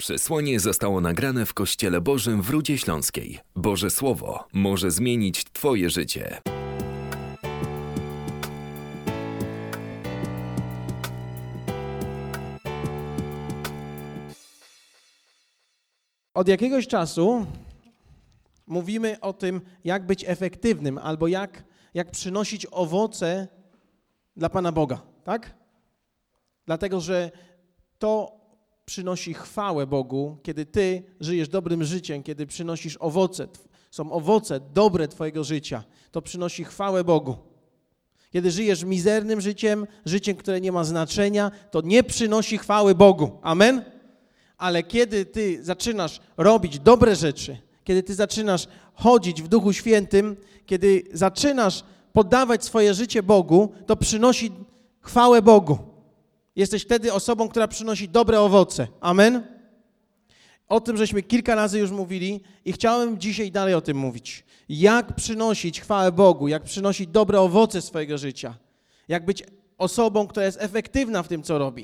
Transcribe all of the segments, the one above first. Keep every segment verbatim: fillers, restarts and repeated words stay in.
Przesłanie zostało nagrane w Kościele Bożym w Rudzie Śląskiej. Boże Słowo może zmienić Twoje życie. Od jakiegoś czasu mówimy o tym, jak być efektywnym albo jak, jak przynosić owoce dla Pana Boga, tak? Dlatego, że to przynosi chwałę Bogu, kiedy Ty żyjesz dobrym życiem, kiedy przynosisz owoce, są owoce dobre Twojego życia, to przynosi chwałę Bogu. Kiedy żyjesz mizernym życiem, życiem, które nie ma znaczenia, to nie przynosi chwały Bogu. Amen? Ale kiedy Ty zaczynasz robić dobre rzeczy, kiedy Ty zaczynasz chodzić w Duchu Świętym, kiedy zaczynasz poddawać swoje życie Bogu, to przynosi chwałę Bogu. Jesteś wtedy osobą, która przynosi dobre owoce. Amen? O tym żeśmy kilka razy już mówili i chciałem dzisiaj dalej o tym mówić. Jak przynosić chwałę Bogu, jak przynosić dobre owoce swojego życia. Jak być osobą, która jest efektywna w tym, co robi.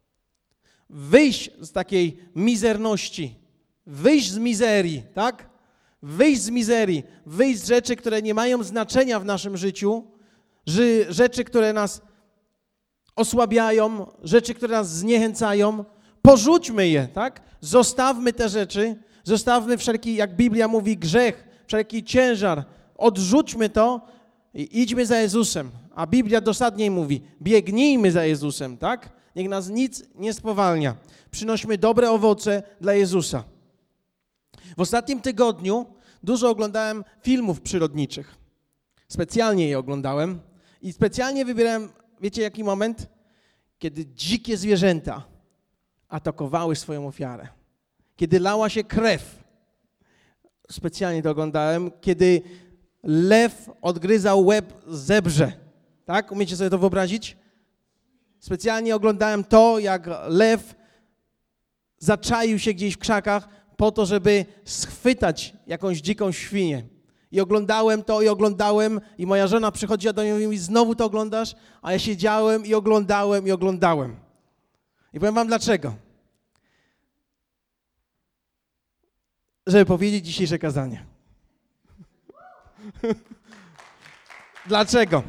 Wyjść z takiej mizerności, wyjść z mizerii, tak? Wyjść z mizerii, wyjść z rzeczy, które nie mają znaczenia w naszym życiu, rzeczy, które nas osłabiają, rzeczy, które nas zniechęcają. Porzućmy je, tak? Zostawmy te rzeczy, zostawmy wszelki, jak Biblia mówi, grzech, wszelki ciężar, odrzućmy to i idźmy za Jezusem. A Biblia dosadniej mówi, biegnijmy za Jezusem, tak? Niech nas nic nie spowalnia. Przynośmy dobre owoce dla Jezusa. W ostatnim tygodniu dużo oglądałem filmów przyrodniczych. Specjalnie je oglądałem i specjalnie wybierałem, wiecie jaki moment? Kiedy dzikie zwierzęta atakowały swoją ofiarę. Kiedy lała się krew. Specjalnie to oglądałem. Kiedy lew odgryzał łeb zebrze. Tak? Umiecie sobie to wyobrazić? Specjalnie oglądałem to, jak lew zaczaił się gdzieś w krzakach po to, żeby schwytać jakąś dziką świnię. I oglądałem to i oglądałem i moja żona przychodziła do mnie i mówi, znowu to oglądasz? A ja siedziałem i oglądałem i oglądałem. I powiem wam dlaczego. Żeby powiedzieć dzisiejsze kazanie. Dlaczego?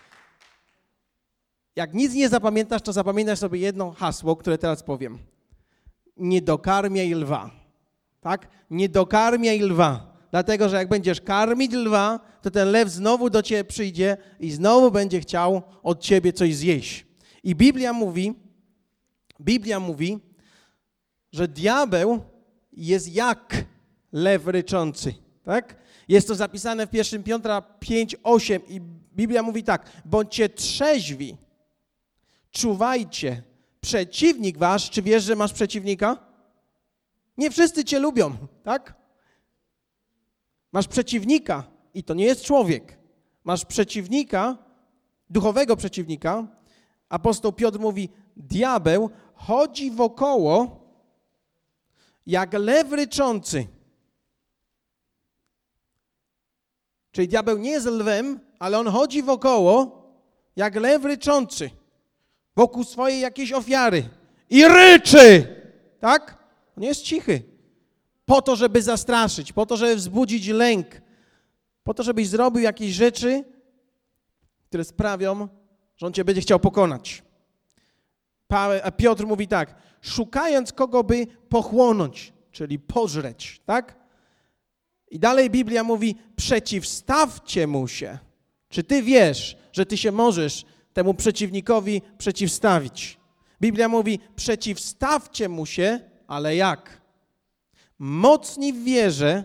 Jak nic nie zapamiętasz, to zapamiętasz sobie jedno hasło, które teraz powiem. Nie dokarmiaj lwa. Tak? Nie dokarmiaj lwa. Dlatego, że jak będziesz karmić lwa, to ten lew znowu do ciebie przyjdzie i znowu będzie chciał od ciebie coś zjeść. I Biblia mówi, Biblia mówi, że diabeł jest jak lew ryczący. Tak? Jest to zapisane w pierwszym Piotra pięć, osiem i Biblia mówi tak, bądźcie trzeźwi, czuwajcie, przeciwnik wasz, czy wiesz, że masz przeciwnika? Nie wszyscy cię lubią, tak? Masz przeciwnika i to nie jest człowiek. Masz przeciwnika, duchowego przeciwnika. Apostoł Piotr mówi, diabeł chodzi wokoło jak lew ryczący. Czyli diabeł nie jest lwem, ale on chodzi wokoło jak lew ryczący. Wokół swojej jakiejś ofiary. I ryczy! Tak? On jest cichy. Po to, żeby zastraszyć, po to, żeby wzbudzić lęk, po to, żebyś zrobił jakieś rzeczy, które sprawią, że on cię będzie chciał pokonać. A Piotr mówi tak, szukając kogo by pochłonąć, czyli pożreć, tak? I dalej Biblia mówi, przeciwstawcie mu się. Czy ty wiesz, że ty się możesz temu przeciwnikowi przeciwstawić? Biblia mówi, przeciwstawcie mu się, ale jak? Mocni w wierze.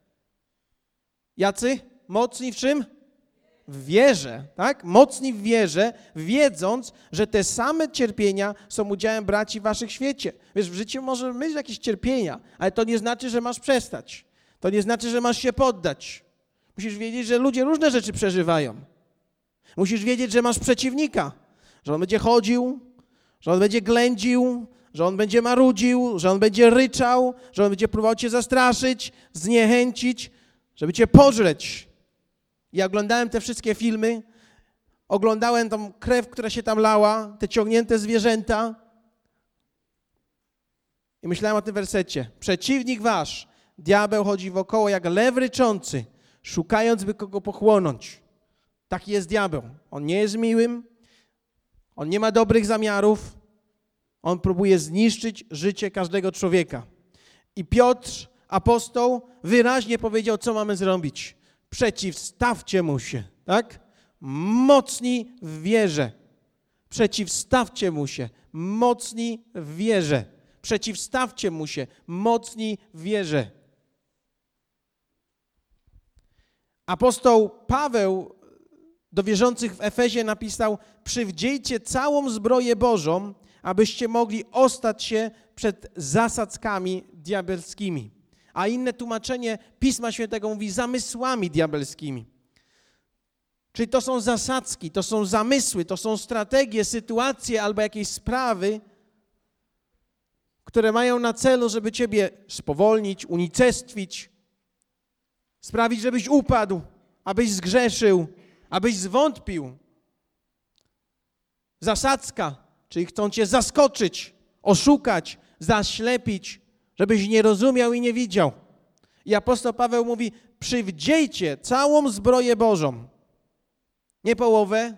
Jacy? Mocni w czym? W wierze, tak? Mocni w wierze, wiedząc, że te same cierpienia są udziałem braci w waszych świecie. Wiesz, w życiu może mieć jakieś cierpienia, ale to nie znaczy, że masz przestać. To nie znaczy, że masz się poddać. Musisz wiedzieć, że ludzie różne rzeczy przeżywają. Musisz wiedzieć, że masz przeciwnika, że on będzie chodził, że on będzie ględził, że on będzie marudził, że on będzie ryczał, że on będzie próbował cię zastraszyć, zniechęcić, żeby cię pożreć. Ja oglądałem te wszystkie filmy, oglądałem tą krew, która się tam lała, te ciągnięte zwierzęta. I myślałem o tym wersecie. Przeciwnik wasz, diabeł, chodzi wokoło jak lew ryczący, szukając, by kogo pochłonąć. Taki jest diabeł. On nie jest miłym, on nie ma dobrych zamiarów, on próbuje zniszczyć życie każdego człowieka. I Piotr, apostoł, wyraźnie powiedział, co mamy zrobić. Przeciwstawcie mu się, tak? Mocni w wierze. Przeciwstawcie mu się, mocni w wierze. Przeciwstawcie mu się, mocni w wierze. Apostoł Paweł do wierzących w Efezie napisał: przywdziejcie całą zbroję Bożą, abyście mogli ostać się przed zasadzkami diabelskimi. A inne tłumaczenie Pisma Świętego mówi zamysłami diabelskimi. Czyli to są zasadzki, to są zamysły, to są strategie, sytuacje albo jakieś sprawy, które mają na celu, żeby ciebie spowolnić, unicestwić, sprawić, żebyś upadł, abyś zgrzeszył, abyś zwątpił. Zasadzka, czyli chcą cię zaskoczyć, oszukać, zaślepić, żebyś nie rozumiał i nie widział. I apostoł Paweł mówi: przywdziejcie całą zbroję Bożą. Nie połowę,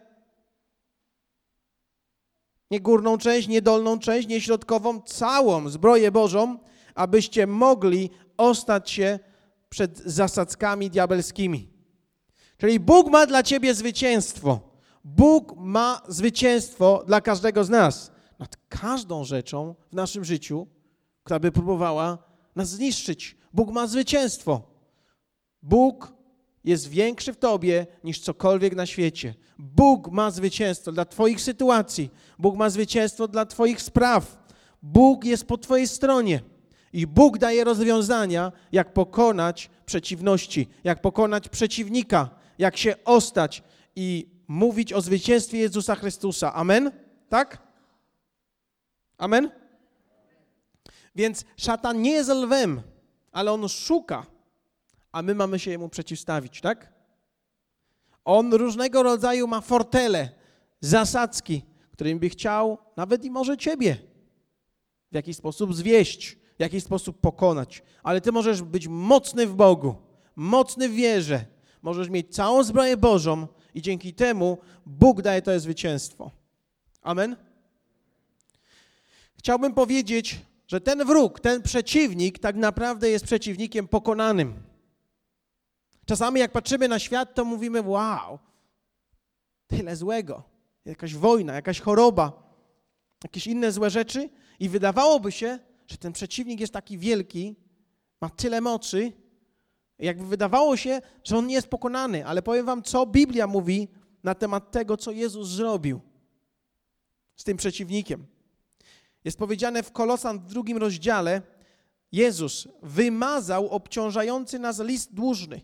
nie górną część, nie dolną część, nie środkową, całą zbroję Bożą, abyście mogli ostać się przed zasadzkami diabelskimi. Czyli Bóg ma dla ciebie zwycięstwo. Bóg ma zwycięstwo dla każdego z nas nad każdą rzeczą w naszym życiu, która by próbowała nas zniszczyć. Bóg ma zwycięstwo. Bóg jest większy w tobie niż cokolwiek na świecie. Bóg ma zwycięstwo dla twoich sytuacji. Bóg ma zwycięstwo dla twoich spraw. Bóg jest po twojej stronie. I Bóg daje rozwiązania, jak pokonać przeciwności, jak pokonać przeciwnika, jak się ostać i mówić o zwycięstwie Jezusa Chrystusa. Amen? Tak? Amen? Więc szatan nie jest lwem, ale on szuka, a my mamy się jemu przeciwstawić, tak? On różnego rodzaju ma fortele, zasadzki, którymi by chciał nawet i może ciebie w jakiś sposób zwieść, w jakiś sposób pokonać. Ale ty możesz być mocny w Bogu, mocny w wierze. Możesz mieć całą zbroję Bożą i dzięki temu Bóg daje to zwycięstwo. Amen? Chciałbym powiedzieć, że ten wróg, ten przeciwnik tak naprawdę jest przeciwnikiem pokonanym. Czasami jak patrzymy na świat, to mówimy: wow, tyle złego. Jakaś wojna, jakaś choroba, jakieś inne złe rzeczy i wydawałoby się, że ten przeciwnik jest taki wielki, ma tyle mocy, jakby wydawało się, że on nie jest pokonany. Ale powiem wam, co Biblia mówi na temat tego, co Jezus zrobił z tym przeciwnikiem. Jest powiedziane w Kolosan w drugim rozdziale: Jezus wymazał obciążający nas list dłużny.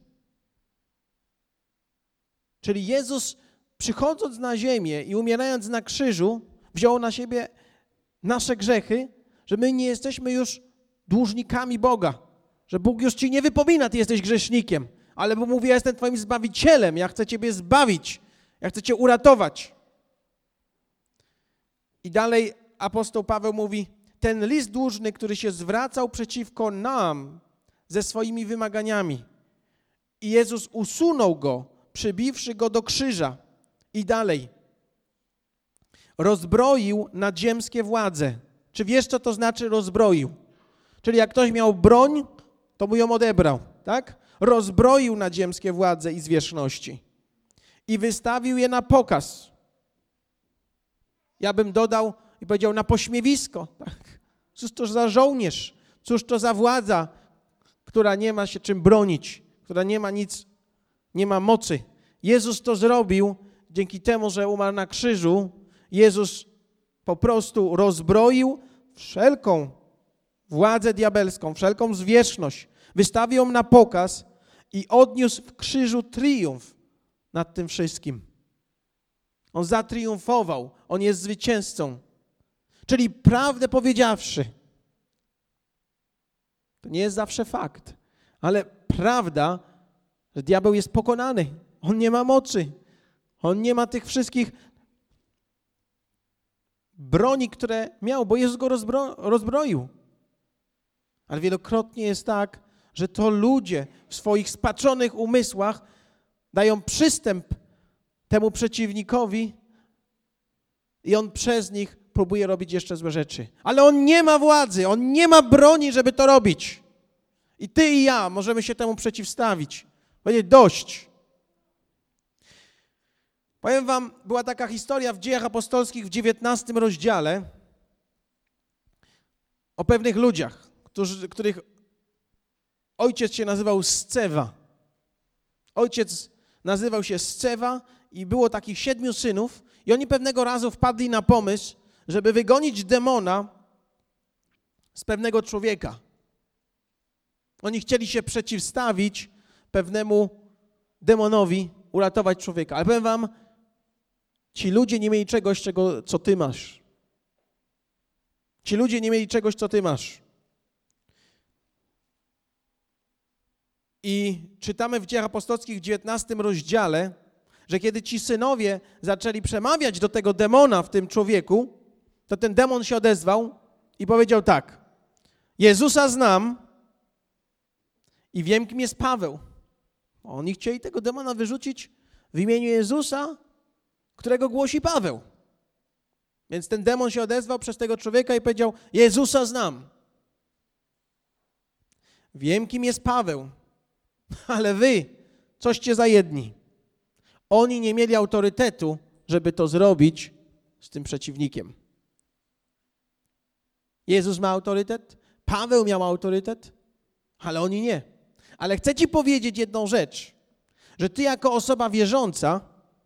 Czyli Jezus, przychodząc na ziemię i umierając na krzyżu, wziął na siebie nasze grzechy, że my nie jesteśmy już dłużnikami Boga, że Bóg już ci nie wypomina: ty jesteś grzesznikiem, ale Bóg mówi: ja jestem twoim Zbawicielem, ja chcę ciebie zbawić, ja chcę cię uratować. I dalej apostoł Paweł mówi: ten list dłużny, który się zwracał przeciwko nam ze swoimi wymaganiami. I Jezus usunął go, przybiwszy go do krzyża. I dalej. Rozbroił nadziemskie władze. Czy wiesz, co to znaczy rozbroił? Czyli jak ktoś miał broń, to mu ją odebrał, tak? Rozbroił nadziemskie władze i zwierzchności. I wystawił je na pokaz. Ja bym dodał i powiedział: na pośmiewisko. Tak? Cóż to za żołnierz? Cóż to za władza, która nie ma się czym bronić, która nie ma nic, nie ma mocy. Jezus to zrobił dzięki temu, że umarł na krzyżu. Jezus po prostu rozbroił wszelką władzę diabelską, wszelką zwierzchność. Wystawił ją na pokaz i odniósł w krzyżu triumf nad tym wszystkim. On zatriumfował. On jest zwycięzcą. Czyli prawdę powiedziawszy, to nie jest zawsze fakt, ale prawda, że diabeł jest pokonany. On nie ma mocy. On nie ma tych wszystkich broni, które miał, bo Jezus go rozbro- rozbroił. Ale wielokrotnie jest tak, że to ludzie w swoich spaczonych umysłach dają przystęp temu przeciwnikowi i on przez nich próbuje robić jeszcze złe rzeczy. Ale on nie ma władzy, on nie ma broni, żeby to robić. I ty i ja możemy się temu przeciwstawić. Powiedzieć dość. Powiem wam, była taka historia w Dziejach Apostolskich w dziewiętnastym rozdziale o pewnych ludziach, którzy, których ojciec się nazywał Scewa. Ojciec nazywał się Scewa i było takich siedmiu synów i oni pewnego razu wpadli na pomysł, żeby wygonić demona z pewnego człowieka. Oni chcieli się przeciwstawić pewnemu demonowi, uratować człowieka. Ale powiem wam, ci ludzie nie mieli czegoś, czego, co ty masz. Ci ludzie nie mieli czegoś, co ty masz. I czytamy w Dziejach Apostolskich w dziewiętnastym rozdziale, że kiedy ci synowie zaczęli przemawiać do tego demona w tym człowieku, to ten demon się odezwał i powiedział tak: Jezusa znam i wiem, kim jest Paweł. Oni chcieli tego demona wyrzucić w imieniu Jezusa, którego głosi Paweł. Więc ten demon się odezwał przez tego człowieka i powiedział: Jezusa znam. Wiem, kim jest Paweł, ale wy coście za jedni. Oni nie mieli autorytetu, żeby to zrobić z tym przeciwnikiem. Jezus ma autorytet, Paweł miał autorytet, ale oni nie. Ale chcę ci powiedzieć jedną rzecz, że ty jako osoba wierząca,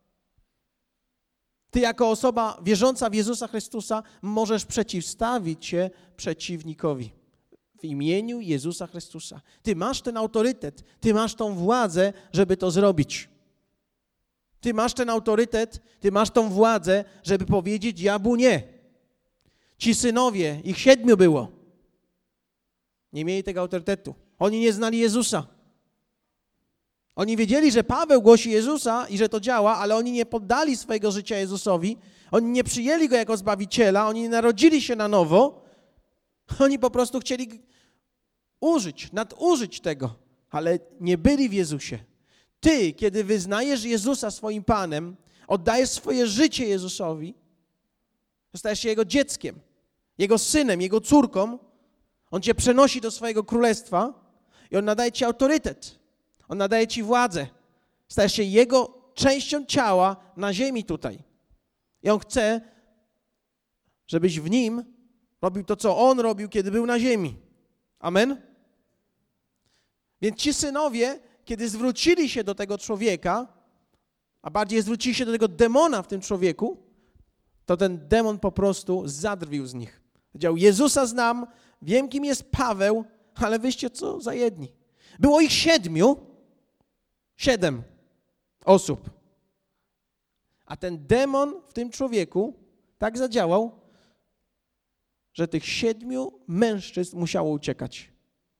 ty jako osoba wierząca w Jezusa Chrystusa możesz przeciwstawić się przeciwnikowi w imieniu Jezusa Chrystusa. Ty masz ten autorytet, ty masz tą władzę, żeby to zrobić. Ty masz ten autorytet, ty masz tą władzę, żeby powiedzieć diabłu nie. Ci synowie, ich siedmiu było, nie mieli tego autorytetu. Oni nie znali Jezusa. Oni wiedzieli, że Paweł głosi Jezusa i że to działa, ale oni nie poddali swojego życia Jezusowi. Oni nie przyjęli Go jako Zbawiciela, oni nie narodzili się na nowo. Oni po prostu chcieli użyć, nadużyć tego, ale nie byli w Jezusie. Ty, kiedy wyznajesz Jezusa swoim Panem, oddajesz swoje życie Jezusowi, stajesz się Jego dzieckiem, Jego synem, Jego córką, On cię przenosi do swojego królestwa i On nadaje ci autorytet, On nadaje ci władzę. Stajesz się Jego częścią ciała na ziemi tutaj. I On chce, żebyś w Nim robił to, co On robił, kiedy był na ziemi. Amen? Więc ci synowie, kiedy zwrócili się do tego człowieka, a bardziej zwrócili się do tego demona w tym człowieku, to ten demon po prostu zadrwił z nich. Powiedział: Jezusa znam, wiem, kim jest Paweł, ale wyście co za jedni. Było ich siedmiu, siedem osób. A ten demon w tym człowieku tak zadziałał, że tych siedmiu mężczyzn musiało uciekać.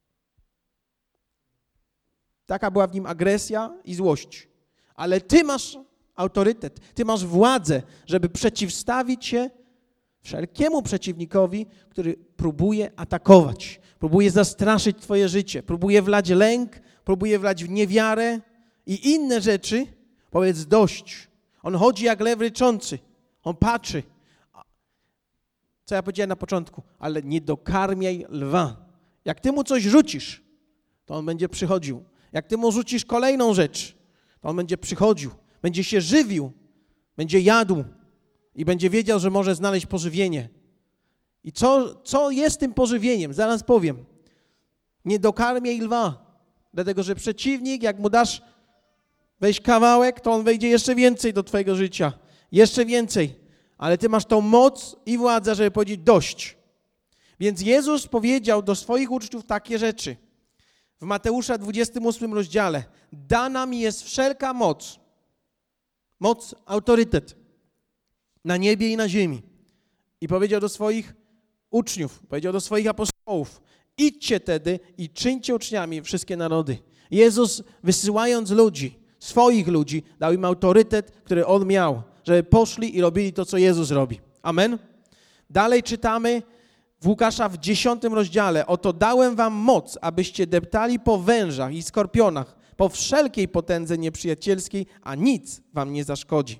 Taka była w nim agresja i złość. Ale ty masz autorytet, ty masz władzę, żeby przeciwstawić się wszelkiemu przeciwnikowi, który próbuje atakować, próbuje zastraszyć twoje życie, próbuje wlać lęk, próbuje wlać w niewiarę i inne rzeczy. Powiedz dość. On chodzi jak lew ryczący, on patrzy. Co ja powiedziałem na początku, ale nie dokarmiaj lwa. Jak ty mu coś rzucisz, to on będzie przychodził. Jak ty mu rzucisz kolejną rzecz, to on będzie przychodził, będzie się żywił, będzie jadł i będzie wiedział, że może znaleźć pożywienie. I co, co jest tym pożywieniem? Zaraz powiem. Nie dokarmiaj lwa, dlatego że przeciwnik, jak mu dasz wejść kawałek, to on wejdzie jeszcze więcej do twojego życia. Jeszcze więcej. Ale ty masz tą moc i władzę, żeby powiedzieć dość. Więc Jezus powiedział do swoich uczniów takie rzeczy. W Mateusza dwudziestym ósmym rozdziale. Dana mi jest wszelka moc. Moc, autorytet. Na niebie i na ziemi. I powiedział do swoich uczniów, powiedział do swoich apostołów. Idźcie tedy i czyńcie uczniami wszystkie narody. Jezus, wysyłając ludzi, swoich ludzi, dał im autorytet, który On miał, żeby poszli i robili to, co Jezus robi. Amen? Dalej czytamy w Łukasza w dziesiątym rozdziale, oto dałem wam moc, abyście deptali po wężach i skorpionach, po wszelkiej potędze nieprzyjacielskiej, a nic wam nie zaszkodzi.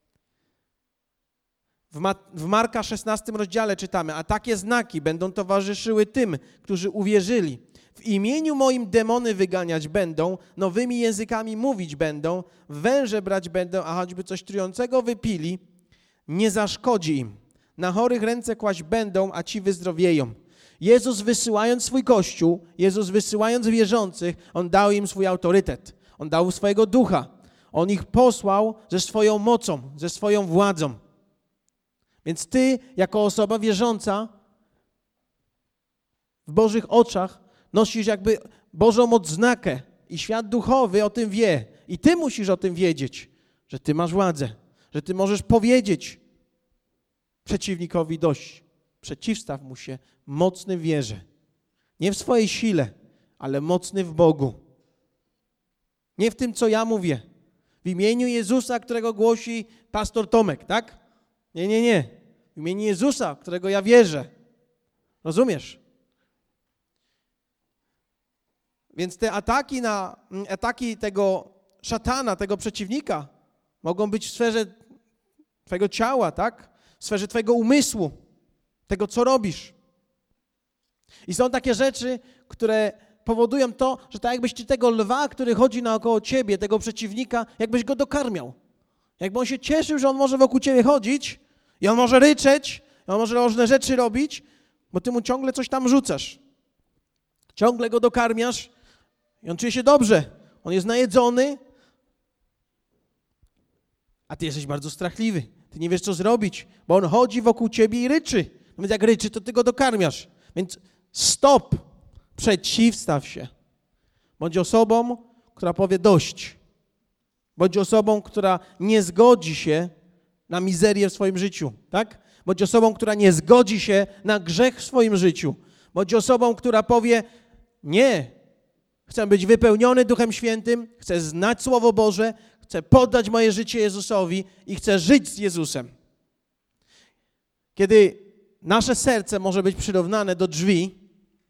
W, Ma- w Marka szesnastym rozdziale czytamy, a takie znaki będą towarzyszyły tym, którzy uwierzyli. W imieniu moim demony wyganiać będą, nowymi językami mówić będą, węże brać będą, a choćby coś trującego wypili, nie zaszkodzi im. Na chorych ręce kłaść będą, a ci wyzdrowieją. Jezus wysyłając swój Kościół, Jezus wysyłając wierzących, On dał im swój autorytet. On dał swojego ducha. On ich posłał ze swoją mocą, ze swoją władzą. Więc ty, jako osoba wierząca, w Bożych oczach nosisz jakby Bożą odznakę i świat duchowy o tym wie. I ty musisz o tym wiedzieć, że ty masz władzę, że ty możesz powiedzieć przeciwnikowi dość. Przeciwstaw mu się, mocny w wierze. Nie w swojej sile, ale mocny w Bogu. Nie w tym, co ja mówię. W imieniu Jezusa, którego głosi pastor Tomek, tak? Nie, nie, nie. W imieniu Jezusa, w którego ja wierzę. Rozumiesz? Więc te ataki na ataki tego szatana, tego przeciwnika mogą być w sferze twojego ciała, tak? W sferze twojego umysłu, tego, co robisz. I są takie rzeczy, które powodują to, że tak jakbyś ty tego lwa, który chodzi naokoło ciebie, tego przeciwnika, jakbyś go dokarmiał. Jakby on się cieszył, że on może wokół ciebie chodzić i on może ryczeć, i on może różne rzeczy robić, bo ty mu ciągle coś tam rzucasz. Ciągle go dokarmiasz i on czuje się dobrze. On jest najedzony, a ty jesteś bardzo strachliwy. Ty nie wiesz, co zrobić, bo on chodzi wokół ciebie i ryczy. No więc jak ryczy, to ty go dokarmiasz. Więc stop, przeciwstaw się. Bądź osobą, która powie dość. Bądź osobą, która nie zgodzi się na mizerię w swoim życiu, tak? Bądź osobą, która nie zgodzi się na grzech w swoim życiu. Bądź osobą, która powie nie, chcę być wypełniony Duchem Świętym, chcę znać Słowo Boże, chcę poddać moje życie Jezusowi i chcę żyć z Jezusem. Kiedy nasze serce może być przyrównane do drzwi,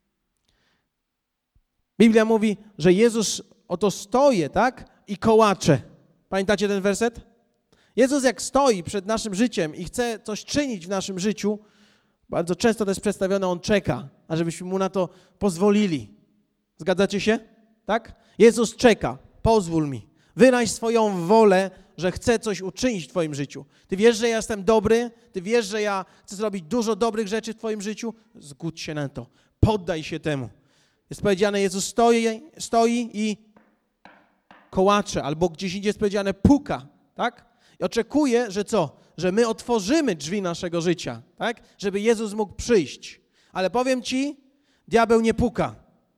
Biblia mówi, że Jezus oto stoi, tak? I kołacze. Pamiętacie ten werset? Jezus jak stoi przed naszym życiem i chce coś czynić w naszym życiu, bardzo często to jest przedstawione, On czeka, ażebyśmy Mu na to pozwolili. Zgadzacie się? Tak? Jezus czeka, pozwól mi. Wyraź swoją wolę, że chcę coś uczynić w twoim życiu. Ty wiesz, że ja jestem dobry, ty wiesz, że ja chcę zrobić dużo dobrych rzeczy w twoim życiu, zgódź się na to, poddaj się temu. Jest powiedziane, Jezus stoi, stoi i kołacze, albo gdzieś indziej jest powiedziane puka, tak? I oczekuje, że co? Że my otworzymy drzwi naszego życia, tak? Żeby Jezus mógł przyjść. Ale powiem ci, diabeł nie puka.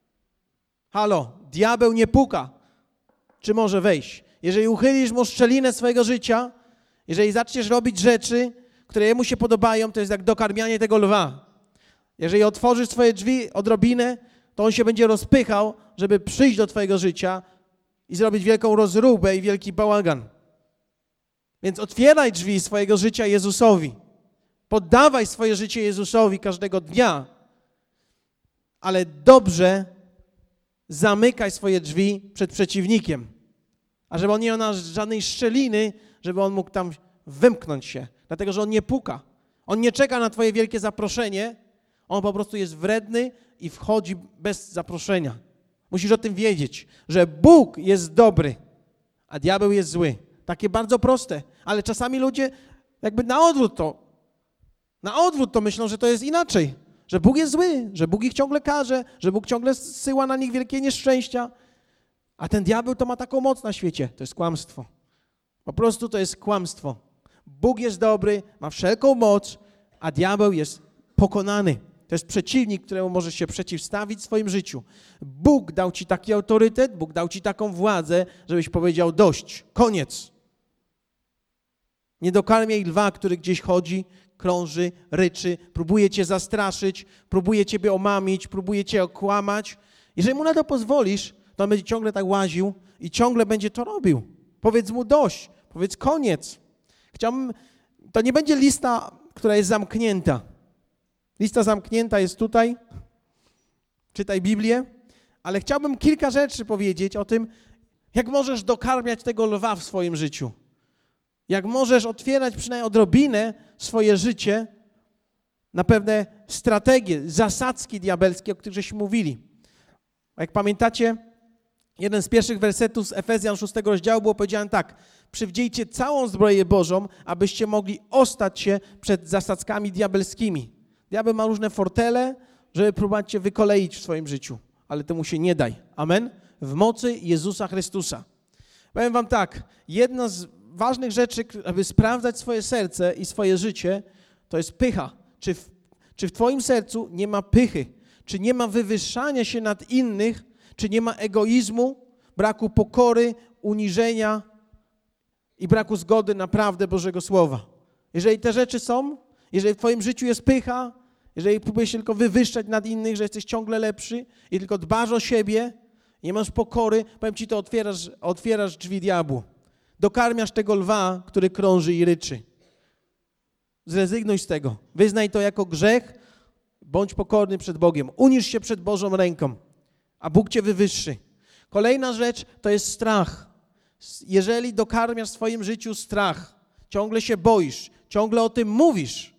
Halo, diabeł nie puka. Czy może wejść? Jeżeli uchylisz mu szczelinę swojego życia, jeżeli zaczniesz robić rzeczy, które jemu się podobają, to jest jak dokarmianie tego lwa. Jeżeli otworzysz swoje drzwi odrobinę, to on się będzie rozpychał, żeby przyjść do twojego życia i zrobić wielką rozróbę i wielki bałagan. Więc otwieraj drzwi swojego życia Jezusowi. Poddawaj swoje życie Jezusowi każdego dnia, ale dobrze zamykaj swoje drzwi przed przeciwnikiem, a żeby on nie miał żadnej szczeliny, żeby on mógł tam wymknąć się, dlatego że on nie puka. On nie czeka na twoje wielkie zaproszenie, on po prostu jest wredny i wchodzi bez zaproszenia. Musisz o tym wiedzieć, że Bóg jest dobry, a diabeł jest zły. Takie bardzo proste, ale czasami ludzie jakby na odwrót to, na odwrót to myślą, że to jest inaczej, że Bóg jest zły, że Bóg ich ciągle karze, że Bóg ciągle zsyła na nich wielkie nieszczęścia, a ten diabeł to ma taką moc na świecie. To jest kłamstwo. Po prostu to jest kłamstwo. Bóg jest dobry, ma wszelką moc, a diabeł jest pokonany. To jest przeciwnik, któremu możesz się przeciwstawić w swoim życiu. Bóg dał ci taki autorytet, Bóg dał ci taką władzę, żebyś powiedział dość, koniec. Nie dokarmiaj lwa, który gdzieś chodzi, krąży, ryczy, próbuje cię zastraszyć, próbuje ciebie omamić, próbuje cię okłamać. Jeżeli mu na to pozwolisz, to on będzie ciągle tak łaził i ciągle będzie to robił. Powiedz mu dość, powiedz koniec. Chciałbym, to nie będzie lista, która jest zamknięta. Lista zamknięta jest tutaj. Czytaj Biblię. Ale chciałbym kilka rzeczy powiedzieć o tym, jak możesz dokarmiać tego lwa w swoim życiu. Jak możesz otwierać przynajmniej odrobinę swoje życie na pewne strategie, zasadzki diabelskie, o których żeśmy mówili. Jak pamiętacie, jeden z pierwszych wersetów z Efezjan szóstego rozdziału było powiedziane tak: przywdziejcie całą zbroję Bożą, abyście mogli ostać się przed zasadzkami diabelskimi. Diabeł ma różne fortele, żeby próbować cię wykoleić w swoim życiu, ale temu się nie daj. Amen? W mocy Jezusa Chrystusa. Powiem wam tak, jedna z ważnych rzeczy, aby sprawdzać swoje serce i swoje życie, to jest pycha. Czy w, czy w twoim sercu nie ma pychy? Czy nie ma wywyższania się nad innych? Czy nie ma egoizmu, braku pokory, uniżenia i braku zgody na prawdę Bożego Słowa? Jeżeli te rzeczy są, jeżeli w twoim życiu jest pycha, jeżeli próbujesz się tylko wywyższać nad innych, że jesteś ciągle lepszy i tylko dbasz o siebie, nie masz pokory, powiem ci, to otwierasz, otwierasz drzwi diabłu. Dokarmiasz tego lwa, który krąży i ryczy. Zrezygnuj z tego. Wyznaj to jako grzech, bądź pokorny przed Bogiem. Unisz się przed Bożą ręką, a Bóg cię wywyższy. Kolejna rzecz to jest strach. Jeżeli dokarmiasz w swoim życiu strach, ciągle się boisz, ciągle o tym mówisz,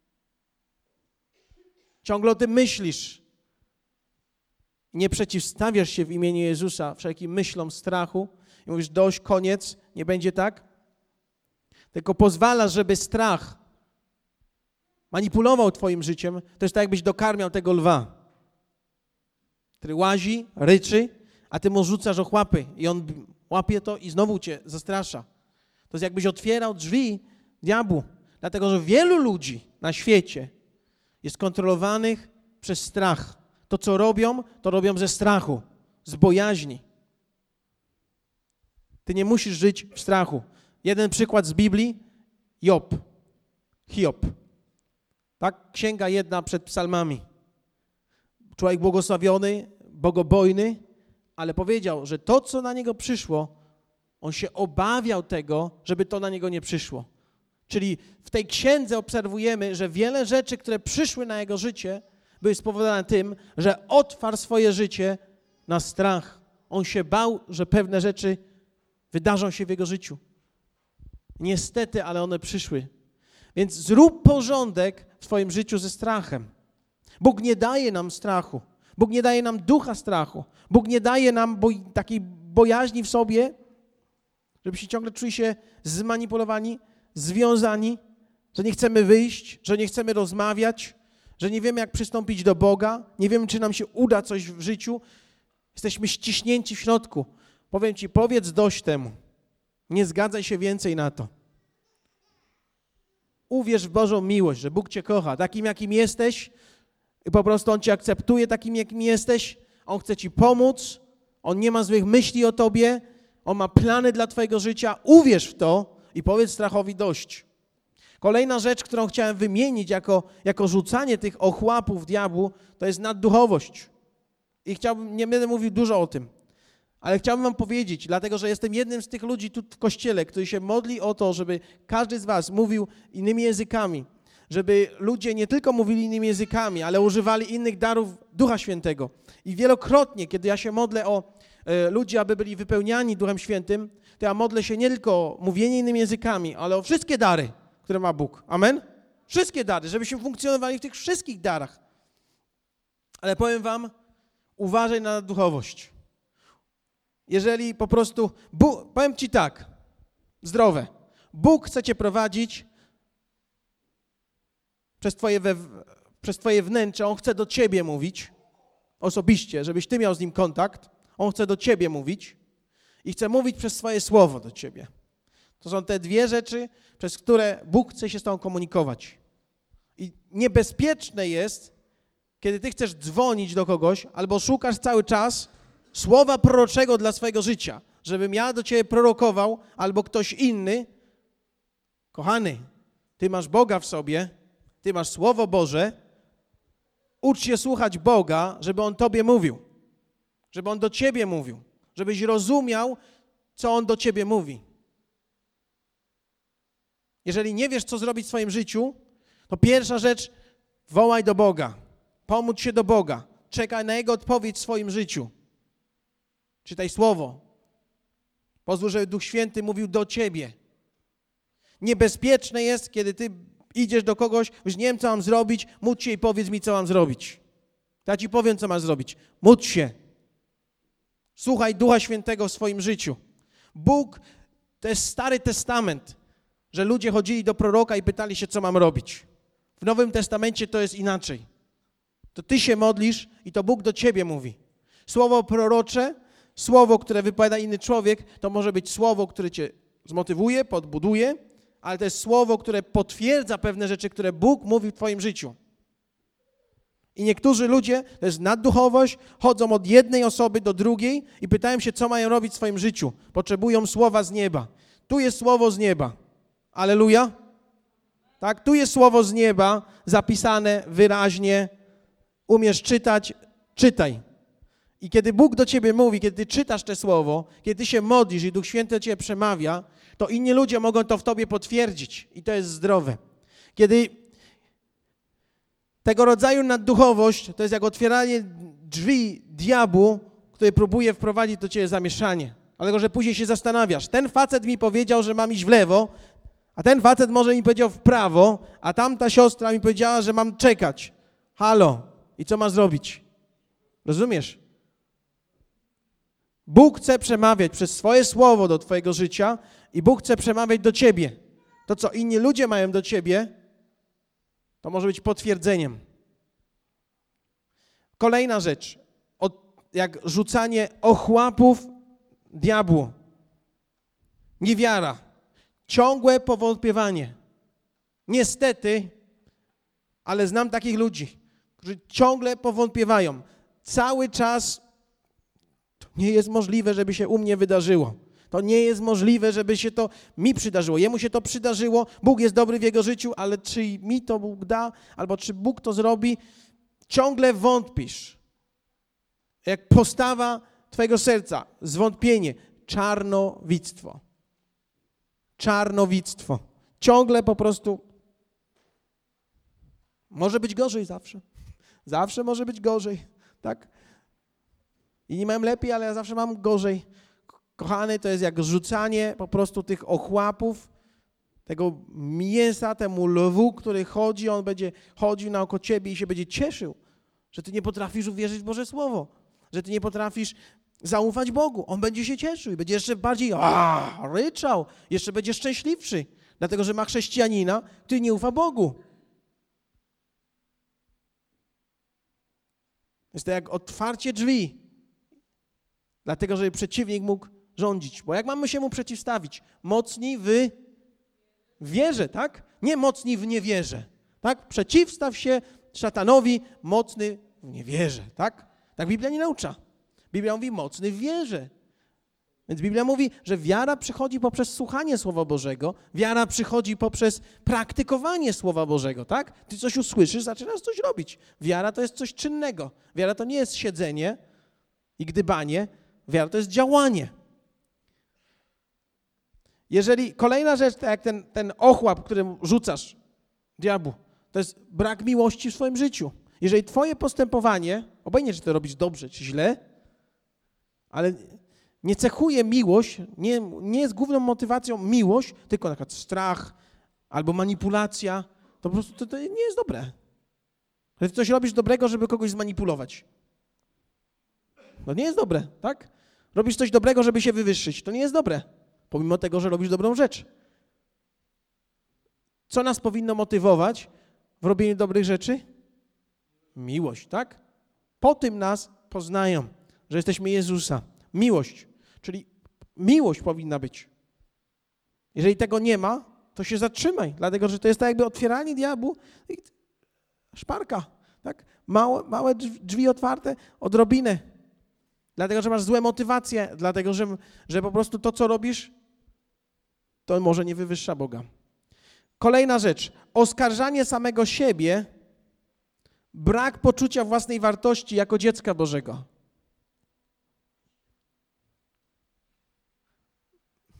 ciągle o tym myślisz, nie przeciwstawiasz się w imieniu Jezusa wszelkim myślom strachu i mówisz: dość, koniec, nie będzie tak, tylko pozwalasz, żeby strach manipulował twoim życiem, to jest tak, jakbyś dokarmiał tego lwa, który łazi, ryczy, a ty mu rzucasz ochłapy i on łapie to i znowu cię zastrasza. To jest jakbyś otwierał drzwi diabłu, dlatego że wielu ludzi na świecie jest kontrolowanych przez strach. To, co robią, to robią ze strachu, z bojaźni. Ty nie musisz żyć w strachu. Jeden przykład z Biblii, Job, Hiob. Tak, księga jedna przed psalmami. Człowiek błogosławiony, bogobojny, ale powiedział, że to, co na niego przyszło, on się obawiał tego, żeby to na niego nie przyszło. Czyli w tej księdze obserwujemy, że wiele rzeczy, które przyszły na jego życie, były spowodowane tym, że otwarł swoje życie na strach. On się bał, że pewne rzeczy wydarzą się w jego życiu. Niestety, ale one przyszły. Więc zrób porządek w swoim życiu ze strachem. Bóg nie daje nam strachu. Bóg nie daje nam ducha strachu. Bóg nie daje nam boi, takiej bojaźni w sobie, żebyśmy ciągle czuli się zmanipulowani, związani, że nie chcemy wyjść, że nie chcemy rozmawiać, że nie wiemy, jak przystąpić do Boga, nie wiemy, czy nam się uda coś w życiu. Jesteśmy ściśnięci w środku. Powiem ci, powiedz dość temu. Nie zgadzaj się więcej na to. Uwierz w Bożą miłość, że Bóg cię kocha, takim, jakim jesteś i po prostu On cię akceptuje takim, jakim jesteś. On chce ci pomóc, On nie ma złych myśli o tobie, On ma plany dla twojego życia. Uwierz w to i powiedz strachowi dość. Kolejna rzecz, którą chciałem wymienić jako, jako rzucanie tych ochłapów diabłu, to jest nadduchowość. I chciałbym, nie będę mówił dużo o tym, ale chciałbym wam powiedzieć, dlatego że jestem jednym z tych ludzi tu w kościele, który się modli o to, żeby każdy z was mówił innymi językami, żeby ludzie nie tylko mówili innymi językami, ale używali innych darów Ducha Świętego. I wielokrotnie, kiedy ja się modlę o e, ludzi, aby byli wypełniani Duchem Świętym, to ja modlę się nie tylko o mówienie innymi językami, ale o wszystkie dary, które ma Bóg. Amen? Wszystkie dary, żebyśmy funkcjonowali w tych wszystkich darach. Ale powiem wam, uważaj na duchowość. Jeżeli po prostu, Bóg, powiem ci tak, zdrowe, Bóg chce cię prowadzić przez twoje, we, przez twoje wnętrze, On chce do ciebie mówić osobiście, żebyś ty miał z Nim kontakt, On chce do ciebie mówić i chce mówić przez swoje słowo do ciebie. To są te dwie rzeczy, przez które Bóg chce się z tobą komunikować. I niebezpieczne jest, kiedy ty chcesz dzwonić do kogoś albo szukasz cały czas słowa proroczego dla swojego życia, żebym ja do ciebie prorokował albo ktoś inny. Kochany, ty masz Boga w sobie, ty masz Słowo Boże, ucz się słuchać Boga, żeby On tobie mówił, żeby On do ciebie mówił, żebyś rozumiał, co On do ciebie mówi. Jeżeli nie wiesz, co zrobić w swoim życiu, to pierwsza rzecz, Wołaj do Boga. Pomódl się do Boga. Czekaj na Jego odpowiedź w swoim życiu. Czytaj Słowo. Pozwól, żeby Duch Święty mówił do ciebie. Niebezpieczne jest, kiedy ty idziesz do kogoś, już nie wiem, co mam zrobić, módl się i powiedz mi, co mam zrobić. Ja ci powiem, co masz zrobić. Módl się. Słuchaj Ducha Świętego w swoim życiu. Bóg, to jest Stary Testament, że ludzie chodzili do proroka i pytali się, co mam robić. W Nowym Testamencie to jest inaczej. To ty się modlisz i to Bóg do ciebie mówi. Słowo prorocze, słowo, które wypowiada inny człowiek, to może być słowo, które cię zmotywuje, podbuduje, ale to jest słowo, które potwierdza pewne rzeczy, które Bóg mówi w twoim życiu. I niektórzy ludzie, to jest nadduchowość, chodzą od jednej osoby do drugiej i pytają się, co mają robić w swoim życiu. Potrzebują słowa z nieba. Tu jest słowo z nieba. Alleluja. Tak, tu jest słowo z nieba zapisane wyraźnie. Umiesz czytać, czytaj. I kiedy Bóg do ciebie mówi, kiedy ty czytasz to słowo, kiedy ty się modlisz i Duch Święty do ciebie przemawia, to inni ludzie mogą to w tobie potwierdzić. I to jest zdrowe. Kiedy tego rodzaju nadduchowość, to jest jak otwieranie drzwi diabłu, który próbuje wprowadzić do ciebie zamieszanie. Dlatego, że później się zastanawiasz. Ten facet mi powiedział, że mam iść w lewo, a ten facet może mi powiedział w prawo, a tamta siostra mi powiedziała, że mam czekać. Halo. I co masz zrobić? Rozumiesz? Bóg chce przemawiać przez swoje słowo do twojego życia i Bóg chce przemawiać do ciebie. To, co inni ludzie mają do ciebie, to może być potwierdzeniem. Kolejna rzecz, od, jak rzucanie ochłapów diabłu. Niewiara, ciągłe powątpiewanie. Niestety, ale znam takich ludzi, którzy ciągle powątpiewają. Cały czas to nie jest możliwe, żeby się u mnie wydarzyło. To nie jest możliwe, żeby się to mi przydarzyło. Jemu się to przydarzyło, Bóg jest dobry w jego życiu, ale czy mi to Bóg da, albo czy Bóg to zrobi, ciągle wątpisz. Jak postawa twojego serca, zwątpienie, czarnowictwo. Czarnowictwo. Ciągle po prostu może być gorzej zawsze. Zawsze może być gorzej, tak? Inni mają lepiej, ale ja zawsze mam gorzej. Kochany, to jest jak rzucanie po prostu tych ochłapów, tego mięsa temu lwu, który chodzi, on będzie chodził naokoło ciebie i się będzie cieszył, że ty nie potrafisz uwierzyć w Boże Słowo, że ty nie potrafisz zaufać Bogu. On będzie się cieszył i będzie jeszcze bardziej a, ryczał, jeszcze będzie szczęśliwszy, dlatego że ma chrześcijanina, który nie ufa Bogu. Jest to jak otwarcie drzwi, dlatego żeby przeciwnik mógł rządzić. Bo jak mamy się mu przeciwstawić? Mocni w wierze, tak? Nie mocni w niewierze, tak? Przeciwstaw się szatanowi, mocny w niewierze, tak? Tak Biblia nie naucza. Biblia mówi mocny w wierze. Więc Biblia mówi, że wiara przychodzi poprzez słuchanie Słowa Bożego, wiara przychodzi poprzez praktykowanie Słowa Bożego, tak? Ty coś usłyszysz, zaczynasz coś robić. Wiara to jest coś czynnego. Wiara to nie jest siedzenie i gdybanie. Wiara to jest działanie. Jeżeli kolejna rzecz, tak jak ten, ten ochłap, którym rzucasz diabłu, to jest brak miłości w swoim życiu. Jeżeli twoje postępowanie, obojętnie czy to robisz dobrze czy źle, ale nie cechuje miłość, nie, nie jest główną motywacją miłość, tylko na przykład strach albo manipulacja, to po prostu to, to nie jest dobre. Że ty coś robisz dobrego, żeby kogoś zmanipulować. To nie jest dobre, tak? Robisz coś dobrego, żeby się wywyższyć. To nie jest dobre, pomimo tego, że robisz dobrą rzecz. Co nas powinno motywować w robieniu dobrych rzeczy? Miłość, tak? Po tym nas poznają, że jesteśmy Jezusa. Miłość, czyli miłość powinna być. Jeżeli tego nie ma, to się zatrzymaj, dlatego że to jest tak jakby otwieranie diabłu i szparka, tak? Małe, małe drzwi otwarte, odrobinę. Dlatego, że masz złe motywacje, dlatego, że, że po prostu to, co robisz, to może nie wywyższa Boga. Kolejna rzecz, oskarżanie samego siebie, brak poczucia własnej wartości jako dziecka Bożego.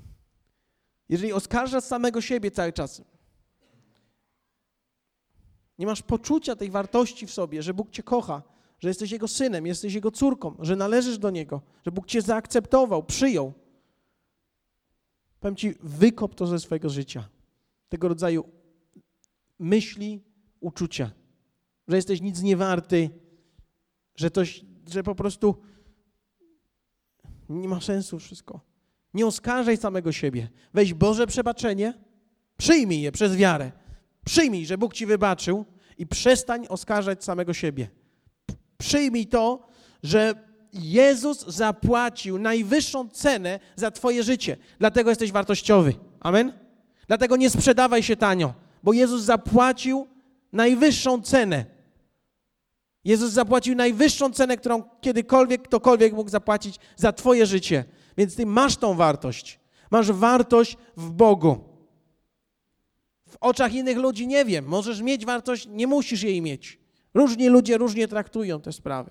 Jeżeli oskarżasz samego siebie cały czas, Nie masz poczucia tej wartości w sobie, że Bóg cię kocha, że jesteś Jego synem, jesteś Jego córką, że należysz do Niego, że Bóg cię zaakceptował, przyjął. Powiem ci, wykop to ze swojego życia. Tego rodzaju myśli, uczucia. Że jesteś nic nie warty, że, to, że po prostu nie ma sensu wszystko. Nie oskarżaj samego siebie. Weź Boże przebaczenie, przyjmij je przez wiarę. Przyjmij, że Bóg ci wybaczył i przestań oskarżać samego siebie. Przyjmij to, że Jezus zapłacił najwyższą cenę za twoje życie. Dlatego jesteś wartościowy. Amen? Dlatego nie sprzedawaj się tanio, bo Jezus zapłacił najwyższą cenę. Jezus zapłacił najwyższą cenę, którą kiedykolwiek, ktokolwiek mógł zapłacić za twoje życie. Więc ty masz tą wartość. Masz wartość w Bogu. W oczach innych ludzi nie wiem. Możesz mieć wartość, nie musisz jej mieć. Różni ludzie różnie traktują te sprawy.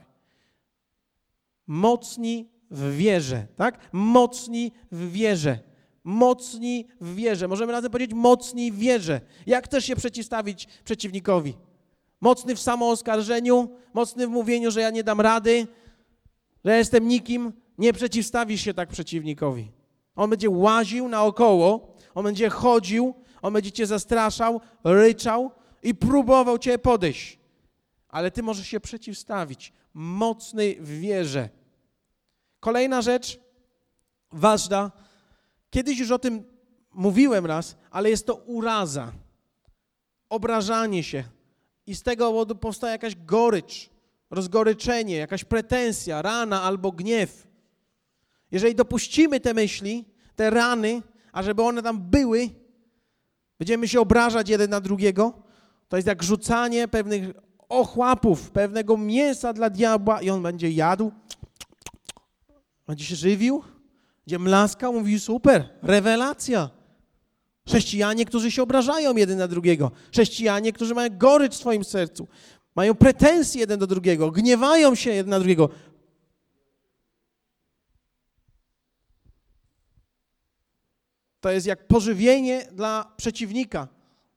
Mocni w wierze, tak? Mocni w wierze. Mocni w wierze. Możemy razem powiedzieć mocni w wierze. Jak chcesz się przeciwstawić przeciwnikowi? Mocny w samooskarżeniu, mocny w mówieniu, że ja nie dam rady, że jestem nikim. Nie przeciwstawisz się tak przeciwnikowi. On będzie łaził naokoło, on będzie chodził, on będzie cię zastraszał, ryczał i próbował cię podejść. Ale ty możesz się przeciwstawić. Mocny w wierze. Kolejna rzecz ważna. Kiedyś już o tym mówiłem raz, ale jest to uraza. Obrażanie się. I z tego powodu powstaje jakaś gorycz, rozgoryczenie, jakaś pretensja, rana albo gniew. Jeżeli dopuścimy te myśli, te rany, a żeby one tam były, będziemy się obrażać jeden na drugiego, to jest jak rzucanie pewnych ochłapów, pewnego mięsa dla diabła i on będzie jadł, będzie się żywił, będzie mlaskał, mówi super, rewelacja. Chrześcijanie, którzy się obrażają jeden na drugiego. Chrześcijanie, którzy mają gorycz w swoim sercu, mają pretensje jeden do drugiego, gniewają się jeden na drugiego. To jest jak pożywienie dla przeciwnika.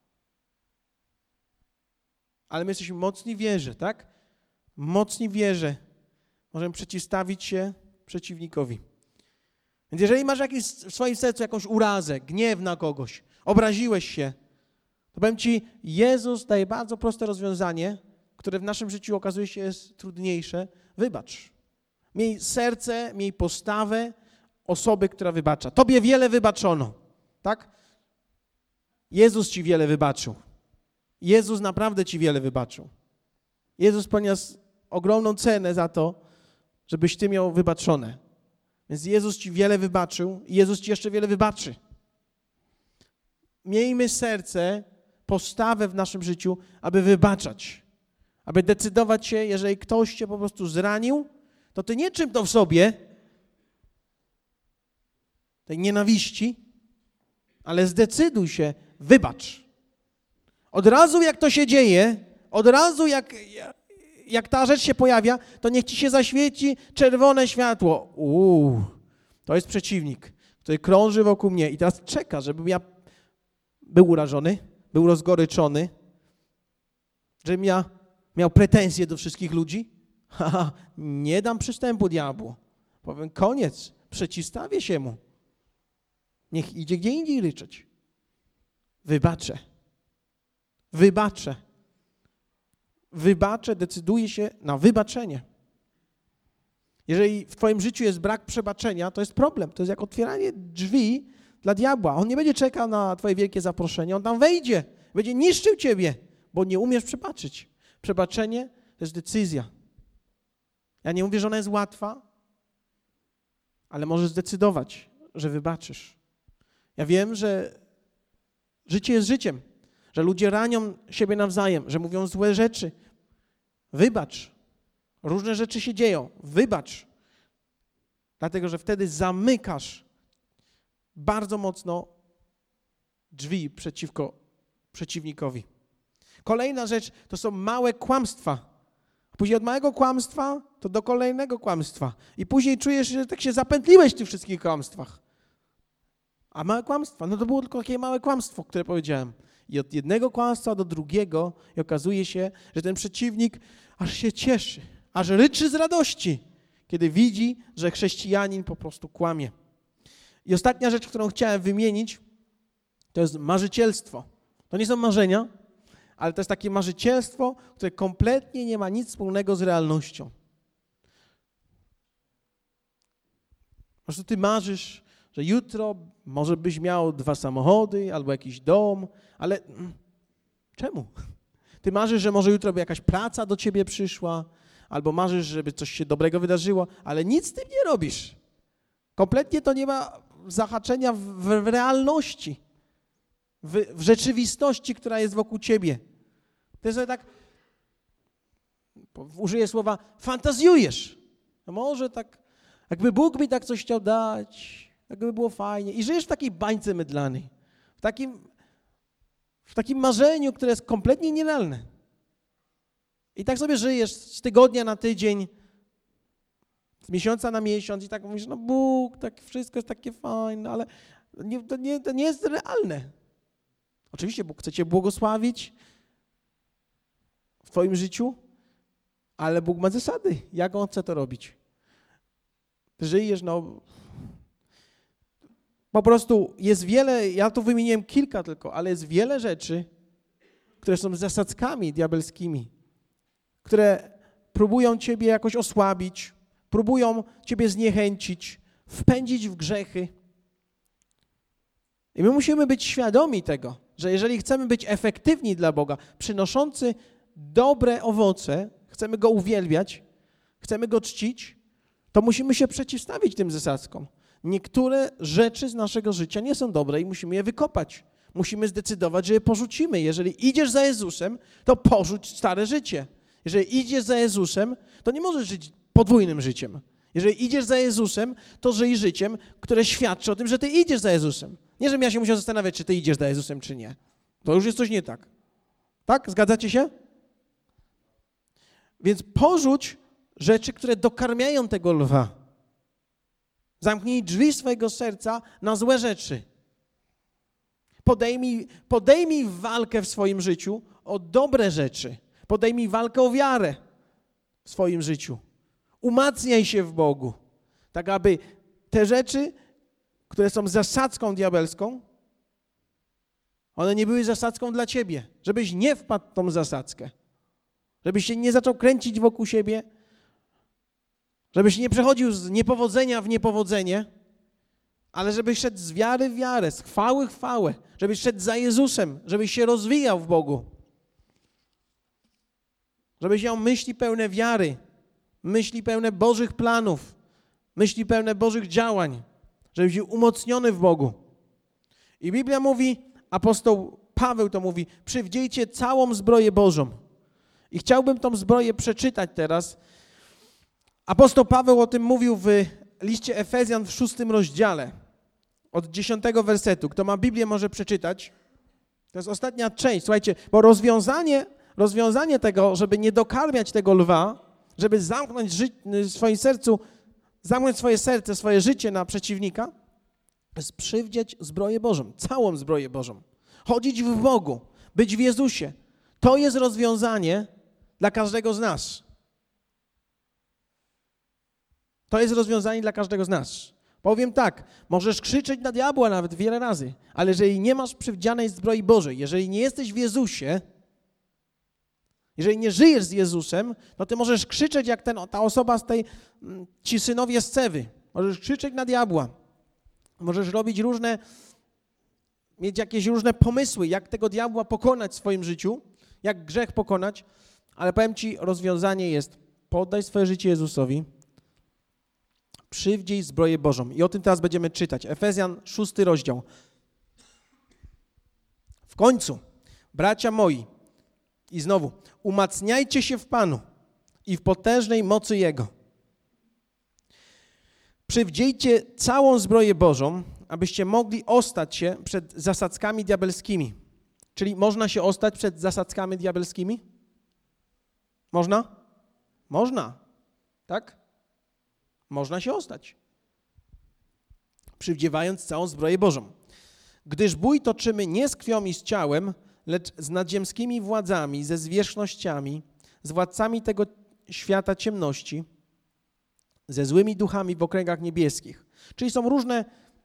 Ale my jesteśmy mocni w wierze, tak? Mocni w wierze. Możemy przeciwstawić się przeciwnikowi. Więc jeżeli masz jakieś, w swoim sercu jakąś urazę, gniew na kogoś, obraziłeś się, to powiem ci, Jezus daje bardzo proste rozwiązanie, które w naszym życiu okazuje się jest trudniejsze. Wybacz. Miej serce, miej postawę osoby, która wybacza. Tobie wiele wybaczono, tak? Jezus ci wiele wybaczył. Jezus naprawdę ci wiele wybaczył. Jezus poniósł ogromną cenę za to, żebyś ty miał wybaczone. Więc Jezus ci wiele wybaczył i Jezus ci jeszcze wiele wybaczy. Miejmy serce, postawę w naszym życiu, aby wybaczać. Aby decydować się, jeżeli ktoś cię po prostu zranił, to ty nie czym to w sobie, tej nienawiści, ale zdecyduj się, wybacz. Od razu jak to się dzieje, od razu jak, jak ta rzecz się pojawia, to niech ci się zaświeci czerwone światło. Uuu, to jest przeciwnik, który krąży wokół mnie i teraz czeka, żebym ja był urażony, był rozgoryczony, żebym ja miał pretensje do wszystkich ludzi. Haha, nie dam przystępu diabłu. Powiem, koniec, przeciwstawię się mu. Niech idzie gdzie indziej ryczeć. Wybaczę. Wybaczę. Wybaczę, decyduję się na wybaczenie. Jeżeli w twoim życiu jest brak przebaczenia, to jest problem. To jest jak otwieranie drzwi dla diabła. On nie będzie czekał na twoje wielkie zaproszenie. On tam wejdzie. Będzie niszczył ciebie, bo nie umiesz przebaczyć. Przebaczenie to jest decyzja. Ja nie mówię, że ona jest łatwa, ale możesz zdecydować, że wybaczysz. Ja wiem, że życie jest życiem, że ludzie ranią siebie nawzajem, że mówią złe rzeczy. Wybacz. Różne rzeczy się dzieją. Wybacz. Dlatego, że wtedy zamykasz bardzo mocno drzwi przeciwko przeciwnikowi. Kolejna rzecz to są małe kłamstwa. Później od małego kłamstwa to do kolejnego kłamstwa. I później czujesz, że tak się zapętliłeś w tych wszystkich kłamstwach. A małe kłamstwa, no to było tylko takie małe kłamstwo, które powiedziałem. I od jednego kłamstwa do drugiego i okazuje się, że ten przeciwnik aż się cieszy, aż ryczy z radości, kiedy widzi, że chrześcijanin po prostu kłamie. I ostatnia rzecz, którą chciałem wymienić, to jest marzycielstwo. To nie są marzenia, ale to jest takie marzycielstwo, które kompletnie nie ma nic wspólnego z realnością. Po prostu ty marzysz, że jutro może byś miał dwa samochody albo jakiś dom, ale czemu? Ty marzysz, że może jutro by jakaś praca do ciebie przyszła, albo marzysz, żeby coś się dobrego wydarzyło, ale nic z tym nie robisz. Kompletnie to nie ma zahaczenia w, w realności, w, w rzeczywistości, która jest wokół ciebie. Ty sobie tak, użyję słowa, fantazjujesz. No może tak, jakby Bóg mi tak coś chciał dać, jakby było fajnie. I żyjesz w takiej bańce mydlanej, w takim, w takim marzeniu, które jest kompletnie nierealne. I tak sobie żyjesz z tygodnia na tydzień, z miesiąca na miesiąc i tak mówisz, no Bóg, tak wszystko jest takie fajne, ale nie, to, nie, to nie jest realne. Oczywiście Bóg chce cię błogosławić w twoim życiu, ale Bóg ma zasady, jak On chce to robić. Żyjesz, no... Po prostu jest wiele, ja tu wymieniłem kilka tylko, ale jest wiele rzeczy, które są zasadzkami diabelskimi, które próbują ciebie jakoś osłabić, próbują ciebie zniechęcić, wpędzić w grzechy. I my musimy być świadomi tego, że jeżeli chcemy być efektywni dla Boga, przynoszący dobre owoce, chcemy Go uwielbiać, chcemy Go czcić, to musimy się przeciwstawić tym zasadzkom. Niektóre rzeczy z naszego życia nie są dobre i musimy je wykopać. Musimy zdecydować, że je porzucimy. Jeżeli idziesz za Jezusem, to porzuć stare życie. Jeżeli idziesz za Jezusem, to nie możesz żyć podwójnym życiem. Jeżeli idziesz za Jezusem, to żyj życiem, które świadczy o tym, że ty idziesz za Jezusem. Nie, żebym ja się musiał zastanawiać, czy ty idziesz za Jezusem, czy nie. To już jest coś nie tak. Tak? Zgadzacie się? Więc porzuć rzeczy, które dokarmiają tego lwa. Zamknij drzwi swojego serca na złe rzeczy. Podejmij, podejmij walkę w swoim życiu o dobre rzeczy. Podejmij walkę o wiarę w swoim życiu. Umacniaj się w Bogu, tak aby te rzeczy, które są zasadzką diabelską, one nie były zasadzką dla ciebie, żebyś nie wpadł w tą zasadzkę, żebyś się nie zaczął kręcić wokół siebie, żebyś nie przechodził z niepowodzenia w niepowodzenie, ale żebyś szedł z wiary w wiarę, z chwały w chwałę, żebyś szedł za Jezusem, żebyś się rozwijał w Bogu, żebyś miał myśli pełne wiary, myśli pełne Bożych planów, myśli pełne Bożych działań, żebyś był umocniony w Bogu. I Biblia mówi, apostoł Paweł to mówi, przywdziejcie całą zbroję Bożą. I chciałbym tą zbroję przeczytać teraz. Apostoł Paweł o tym mówił w liście Efezjan w szóstym rozdziale, od dziesiątego wersetu. Kto ma Biblię, może przeczytać. To jest ostatnia część. Słuchajcie, bo rozwiązanie, rozwiązanie tego, żeby nie dokarmiać tego lwa, żeby zamknąć ży- w swoim sercu, zamknąć swoje serce, swoje życie na przeciwnika, jest przywdzieć zbroję Bożą, całą zbroję Bożą. Chodzić w Bogu, być w Jezusie. To jest rozwiązanie dla każdego z nas. To jest rozwiązanie dla każdego z nas. Powiem tak, możesz krzyczeć na diabła nawet wiele razy, ale jeżeli nie masz przywdzianej zbroi Bożej, jeżeli nie jesteś w Jezusie, jeżeli nie żyjesz z Jezusem, no ty możesz krzyczeć jak ten, ta osoba z tej, ci synowie z Cewy. Możesz krzyczeć na diabła. Możesz robić różne, mieć jakieś różne pomysły, jak tego diabła pokonać w swoim życiu, jak grzech pokonać, ale powiem ci, rozwiązanie jest, poddaj swoje życie Jezusowi, przywdziej zbroję Bożą. I o tym teraz będziemy czytać. Efezjan, szósty rozdział. W końcu, bracia moi, i znowu, umacniajcie się w Panu i w potężnej mocy Jego. Przywdziejcie całą zbroję Bożą, abyście mogli ostać się przed zasadzkami diabelskimi. Czyli można się ostać przed zasadzkami diabelskimi? Można? Można. Tak? Można się ostać. Przywdziewając całą zbroję Bożą. Gdyż bój toczymy nie z krwią i z ciałem, lecz z nadziemskimi władzami, ze zwierzchnościami, z władcami tego świata ciemności, ze złymi duchami w okręgach niebieskich. Czyli są różne,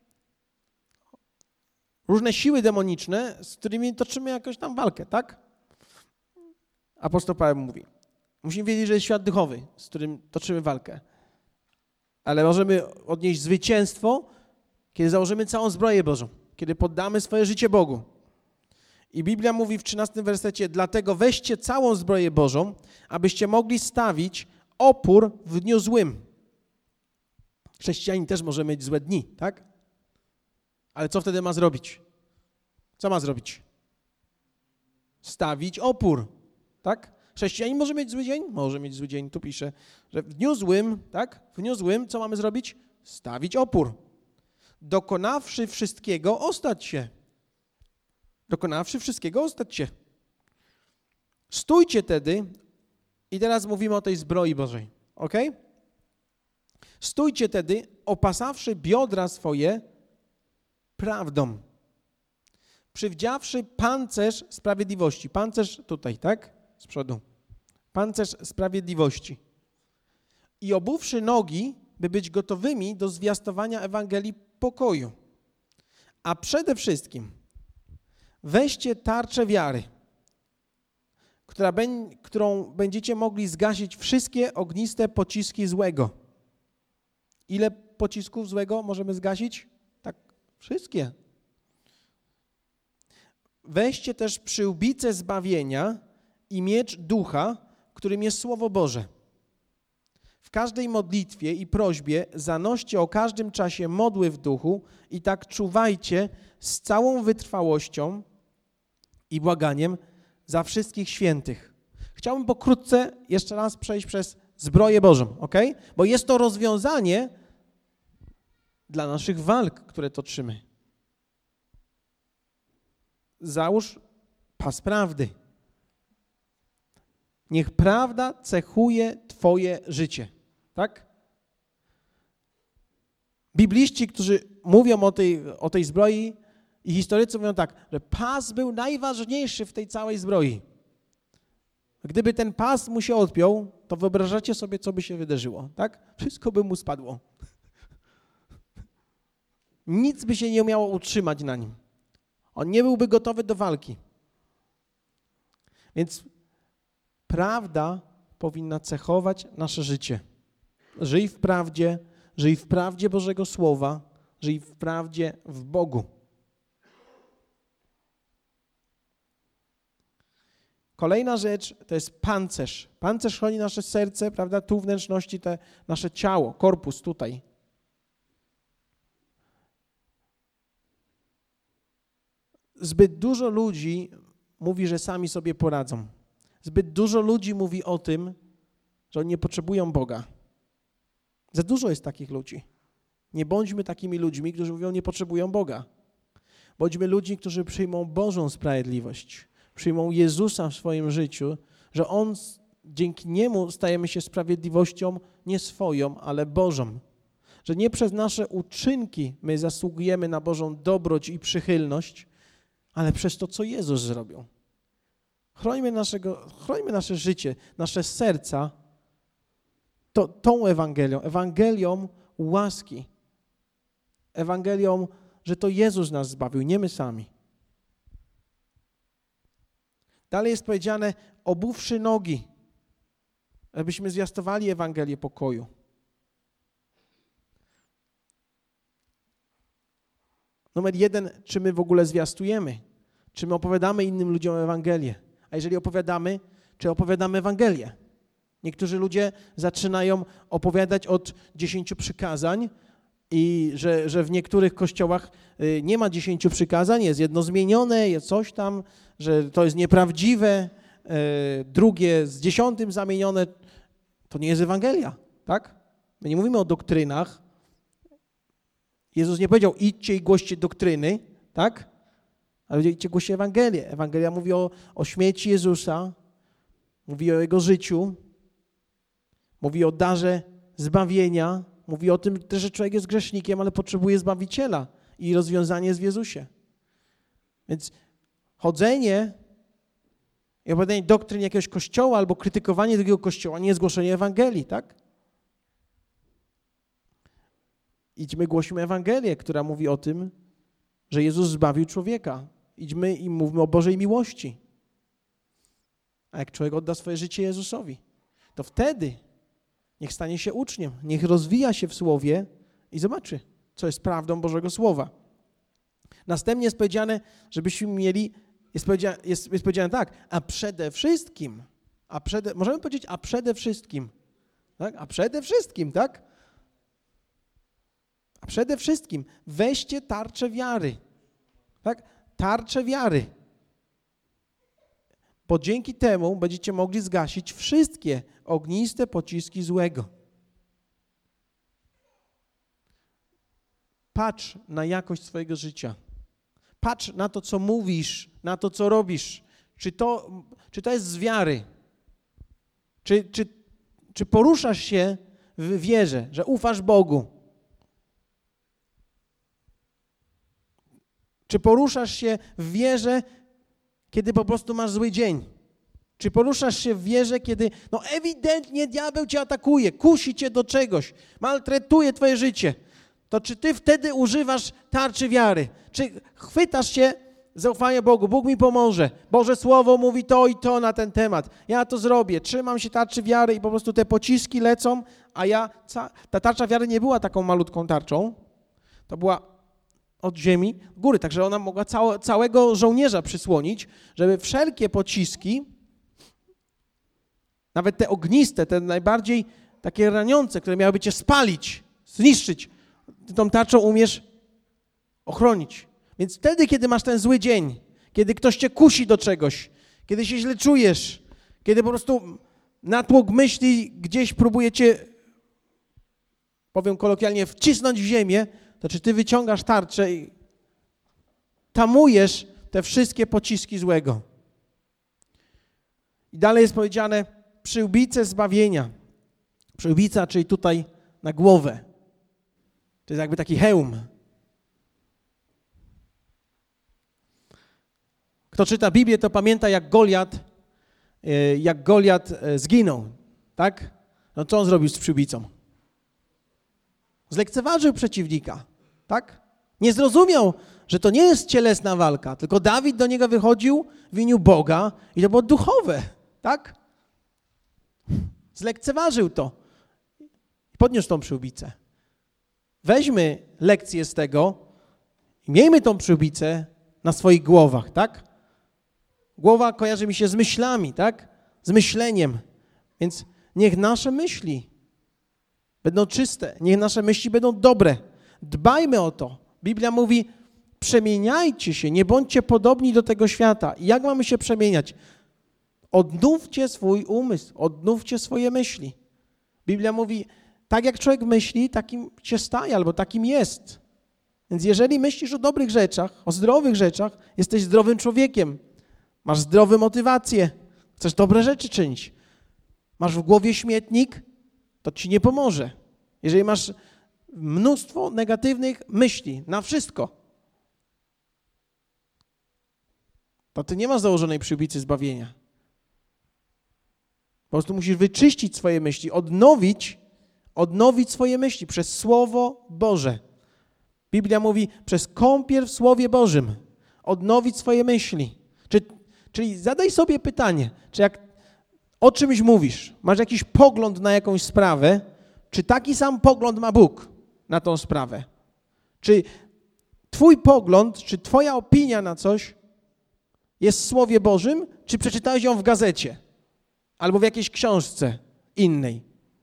różne siły demoniczne, z którymi toczymy jakąś tam walkę, tak? Apostoł Paweł mówi, musimy wiedzieć, że jest świat duchowy, z którym toczymy walkę. Ale możemy odnieść zwycięstwo, kiedy założymy całą zbroję Bożą, kiedy poddamy swoje życie Bogu. I Biblia mówi w trzynastym wersecie, dlatego weźcie całą zbroję Bożą, abyście mogli stawić opór w dniu złym. Chrześcijanin też może mieć złe dni, tak? Ale co wtedy ma zrobić? Co ma zrobić? Stawić opór, tak? Chrześcijanin może mieć zły dzień? Może mieć zły dzień. Tu pisze, że w dniu złym, tak? W dniu złym co mamy zrobić? Stawić opór. Dokonawszy wszystkiego, ostać się. Dokonawszy wszystkiego, ostać się. Stójcie tedy, i teraz mówimy o tej zbroi Bożej, ok? Stójcie tedy, opasawszy biodra swoje prawdą, przywdziawszy pancerz sprawiedliwości. Pancerz tutaj, tak? Z przodu. Pancerz sprawiedliwości. I obuwszy nogi, by być gotowymi do zwiastowania Ewangelii pokoju. A przede wszystkim weźcie tarczę wiary, która bę- którą będziecie mogli zgasić wszystkie ogniste pociski złego. Ile pocisków złego możemy zgasić? Tak, wszystkie. Weźcie też przyłbicę zbawienia i miecz ducha, którym jest Słowo Boże. W każdej modlitwie i prośbie zanoście o każdym czasie modły w duchu i tak czuwajcie z całą wytrwałością i błaganiem za wszystkich świętych. Chciałbym pokrótce jeszcze raz przejść przez zbroję Bożą, ok? Bo jest to rozwiązanie dla naszych walk, które toczymy. Załóż pas prawdy. Niech prawda cechuje twoje życie, tak? Bibliści, którzy mówią o tej, o tej zbroi i historycy mówią tak, że pas był najważniejszy w tej całej zbroi. Gdyby ten pas mu się odpiął, to wyobrażacie sobie, co by się wydarzyło, tak? Wszystko by mu spadło. Nic by się nie umiało utrzymać na nim. On nie byłby gotowy do walki. Więc prawda powinna cechować nasze życie. Żyj w prawdzie, żyj w prawdzie Bożego Słowa, żyj w prawdzie w Bogu. Kolejna rzecz to jest pancerz. Pancerz chroni nasze serce, prawda, tu wnętrzności, te nasze ciało, korpus tutaj. Zbyt dużo ludzi mówi, że sami sobie poradzą. Zbyt dużo ludzi mówi o tym, że oni nie potrzebują Boga. Za dużo jest takich ludzi. Nie bądźmy takimi ludźmi, którzy mówią, nie potrzebują Boga. Bądźmy ludźmi, którzy przyjmą Bożą sprawiedliwość, przyjmą Jezusa w swoim życiu, że On, dzięki Niemu stajemy się sprawiedliwością nie swoją, ale Bożą. Że nie przez nasze uczynki my zasługujemy na Bożą dobroć i przychylność, ale przez to, co Jezus zrobił. Chrońmy, naszego, chrońmy nasze życie, nasze serca to, tą Ewangelią, Ewangelią łaski. Ewangelią, że to Jezus nas zbawił, nie my sami. Dalej jest powiedziane, obuwszy nogi, abyśmy zwiastowali Ewangelię pokoju. Numer jeden, czy my w ogóle zwiastujemy? Czy my opowiadamy innym ludziom Ewangelię? A jeżeli opowiadamy, czy opowiadamy Ewangelię? Niektórzy ludzie zaczynają opowiadać od dziesięciu przykazań i że, że w niektórych kościołach nie ma dziesięciu przykazań, jest jedno zmienione, jest coś tam, że to jest nieprawdziwe, drugie z dziesiątym zamienione. To nie jest Ewangelia, tak? My nie mówimy o doktrynach. Jezus nie powiedział, idźcie i głoście doktryny, tak? Ale idźcie, głoście Ewangelię. Ewangelia mówi o, o śmierci Jezusa, mówi o Jego życiu, mówi o darze zbawienia, mówi o tym też, że człowiek jest grzesznikiem, ale potrzebuje Zbawiciela i rozwiązanie jest w Jezusie. Więc chodzenie I opowiadanie doktryn jakiegoś kościoła albo krytykowanie drugiego kościoła nie jest głoszenie Ewangelii, tak? Idźmy, głośmy Ewangelię, która mówi o tym, że Jezus zbawił człowieka. Idźmy i mówmy o Bożej miłości. A jak człowiek odda swoje życie Jezusowi, to wtedy niech stanie się uczniem, niech rozwija się w Słowie i zobaczy, co jest prawdą Bożego Słowa. Następnie jest powiedziane, żebyśmy mieli, jest powiedziane, jest, jest powiedziane tak, a przede wszystkim, a przede, możemy powiedzieć, a przede wszystkim, tak? A przede wszystkim, tak? A przede wszystkim weźcie tarczę wiary, tak? Tarczę wiary. Bo dzięki temu będziecie mogli zgasić wszystkie ogniste pociski złego. Patrz na jakość swojego życia. Patrz na to, co mówisz, na to, co robisz. Czy to, czy to jest z wiary? Czy, czy, czy poruszasz się w wierze, że ufasz Bogu? Czy poruszasz się w wierze, kiedy po prostu masz zły dzień? Czy poruszasz się w wierze, kiedy no ewidentnie diabeł cię atakuje, kusi cię do czegoś, maltretuje twoje życie? To czy ty wtedy używasz tarczy wiary? Czy chwytasz się zaufania Bogu? Bóg mi pomoże. Boże Słowo mówi to i to na ten temat. Ja to zrobię. Trzymam się tarczy wiary i po prostu te pociski lecą, a ja... Ta tarcza wiary nie była taką malutką tarczą. To była od ziemi góry, także ona mogła całe, całego żołnierza przysłonić, żeby wszelkie pociski, nawet te ogniste, te najbardziej takie raniące, które miałyby cię spalić, zniszczyć, ty tą tarczą umiesz ochronić. Więc wtedy, kiedy masz ten zły dzień, kiedy ktoś cię kusi do czegoś, kiedy się źle czujesz, kiedy po prostu natłok myśli gdzieś próbuje cię, powiem kolokwialnie, wcisnąć w ziemię, to czy ty wyciągasz tarczę i tamujesz te wszystkie pociski złego. I dalej jest powiedziane przyłbice zbawienia. Przyłbica, czyli tutaj na głowę. To jest jakby taki hełm. Kto czyta Biblię, to pamięta, jak Goliat, jak Goliat zginął, tak? No co on zrobił z przyłbicą? Zlekceważył przeciwnika, tak? Nie zrozumiał, że to nie jest cielesna walka, tylko Dawid do niego wychodził w imieniu Boga i to było duchowe, tak? Zlekceważył to. Podniósł tą przyłbicę. Weźmy lekcję z tego i miejmy tą przyłbicę na swoich głowach, tak? Głowa kojarzy mi się z myślami, tak? Z myśleniem. Więc niech nasze myśli będą czyste, niech nasze myśli będą dobre. Dbajmy o to. Biblia mówi, przemieniajcie się, nie bądźcie podobni do tego świata. I jak mamy się przemieniać? Odnówcie swój umysł, odnówcie swoje myśli. Biblia mówi, tak jak człowiek myśli, takim się staje albo takim jest. Więc jeżeli myślisz o dobrych rzeczach, o zdrowych rzeczach, jesteś zdrowym człowiekiem. Masz zdrowe motywacje, chcesz dobre rzeczy czynić. Masz w głowie śmietnik, to ci nie pomoże. Jeżeli masz mnóstwo negatywnych myśli na wszystko, to ty nie masz założonej przyłbicy zbawienia. Po prostu musisz wyczyścić swoje myśli, odnowić, odnowić swoje myśli przez Słowo Boże. Biblia mówi, przez kąpiel w Słowie Bożym odnowić swoje myśli. Czy, czyli zadaj sobie pytanie, czy jak o czymś mówisz, masz jakiś pogląd na jakąś sprawę, czy taki sam pogląd ma Bóg na tą sprawę? Czy twój pogląd, czy twoja opinia na coś jest w Słowie Bożym, czy przeczytałeś ją w gazecie albo w jakiejś książce innej?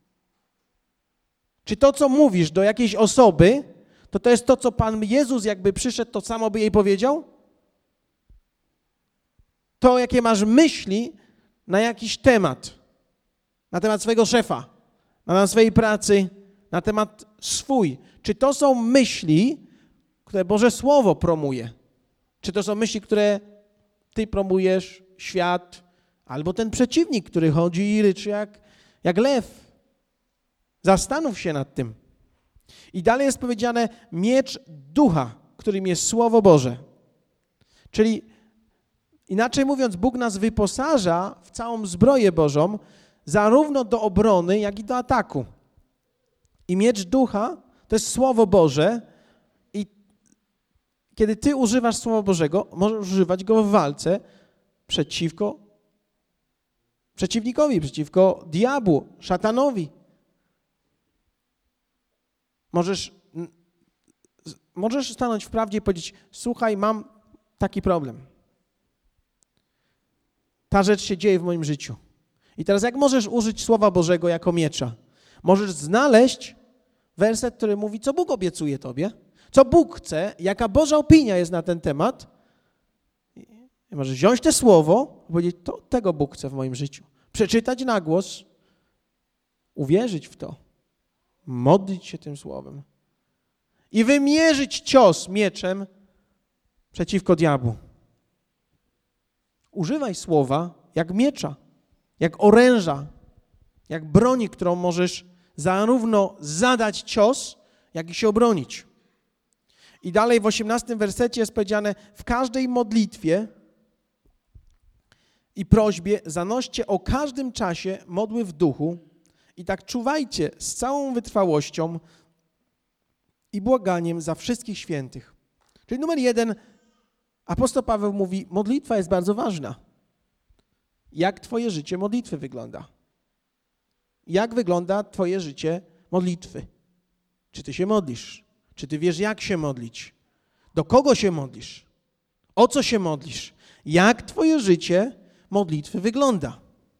Czy to, co mówisz do jakiejś osoby, to to jest to, co Pan Jezus jakby przyszedł, to samo by jej powiedział? To, jakie masz myśli na jakiś temat, na temat swojego szefa, na temat swojej pracy, na temat swój. Czy to są myśli, które Boże Słowo promuje? Czy to są myśli, które ty promujesz, świat, albo ten przeciwnik, który chodzi i ryczy jak, jak lew? Zastanów się nad tym. I dalej jest powiedziane miecz ducha, którym jest Słowo Boże. Czyli Inaczej mówiąc, Bóg nas wyposaża w całą zbroję Bożą, zarówno do obrony, jak i do ataku. I miecz ducha to jest Słowo Boże i kiedy ty używasz Słowa Bożego, możesz używać go w walce przeciwko przeciwnikowi, przeciwko diabłu, szatanowi. Możesz, możesz stanąć w prawdzie i powiedzieć, słuchaj, mam taki problem. Ta rzecz się dzieje w moim życiu. I teraz jak możesz użyć Słowa Bożego jako miecza? Możesz znaleźć werset, który mówi, co Bóg obiecuje tobie, co Bóg chce, jaka Boża opinia jest na ten temat. I możesz wziąć to słowo i powiedzieć, to tego Bóg chce w moim życiu. Przeczytać na głos, uwierzyć w to, modlić się tym słowem i wymierzyć cios mieczem przeciwko diabłu. Używaj słowa jak miecza, jak oręża, jak broni, którą możesz zarówno zadać cios, jak i się obronić. I dalej w osiemnastym wersecie jest powiedziane, w każdej modlitwie i prośbie zanoście o każdym czasie modły w duchu i tak czuwajcie z całą wytrwałością i błaganiem za wszystkich świętych. Czyli numer jeden, apostoł Paweł mówi, modlitwa jest bardzo ważna. Jak twoje życie modlitwy wygląda? Jak wygląda twoje życie modlitwy? Czy ty się modlisz? Czy ty wiesz, jak się modlić? Do kogo się modlisz? O co się modlisz? Jak twoje życie modlitwy wygląda?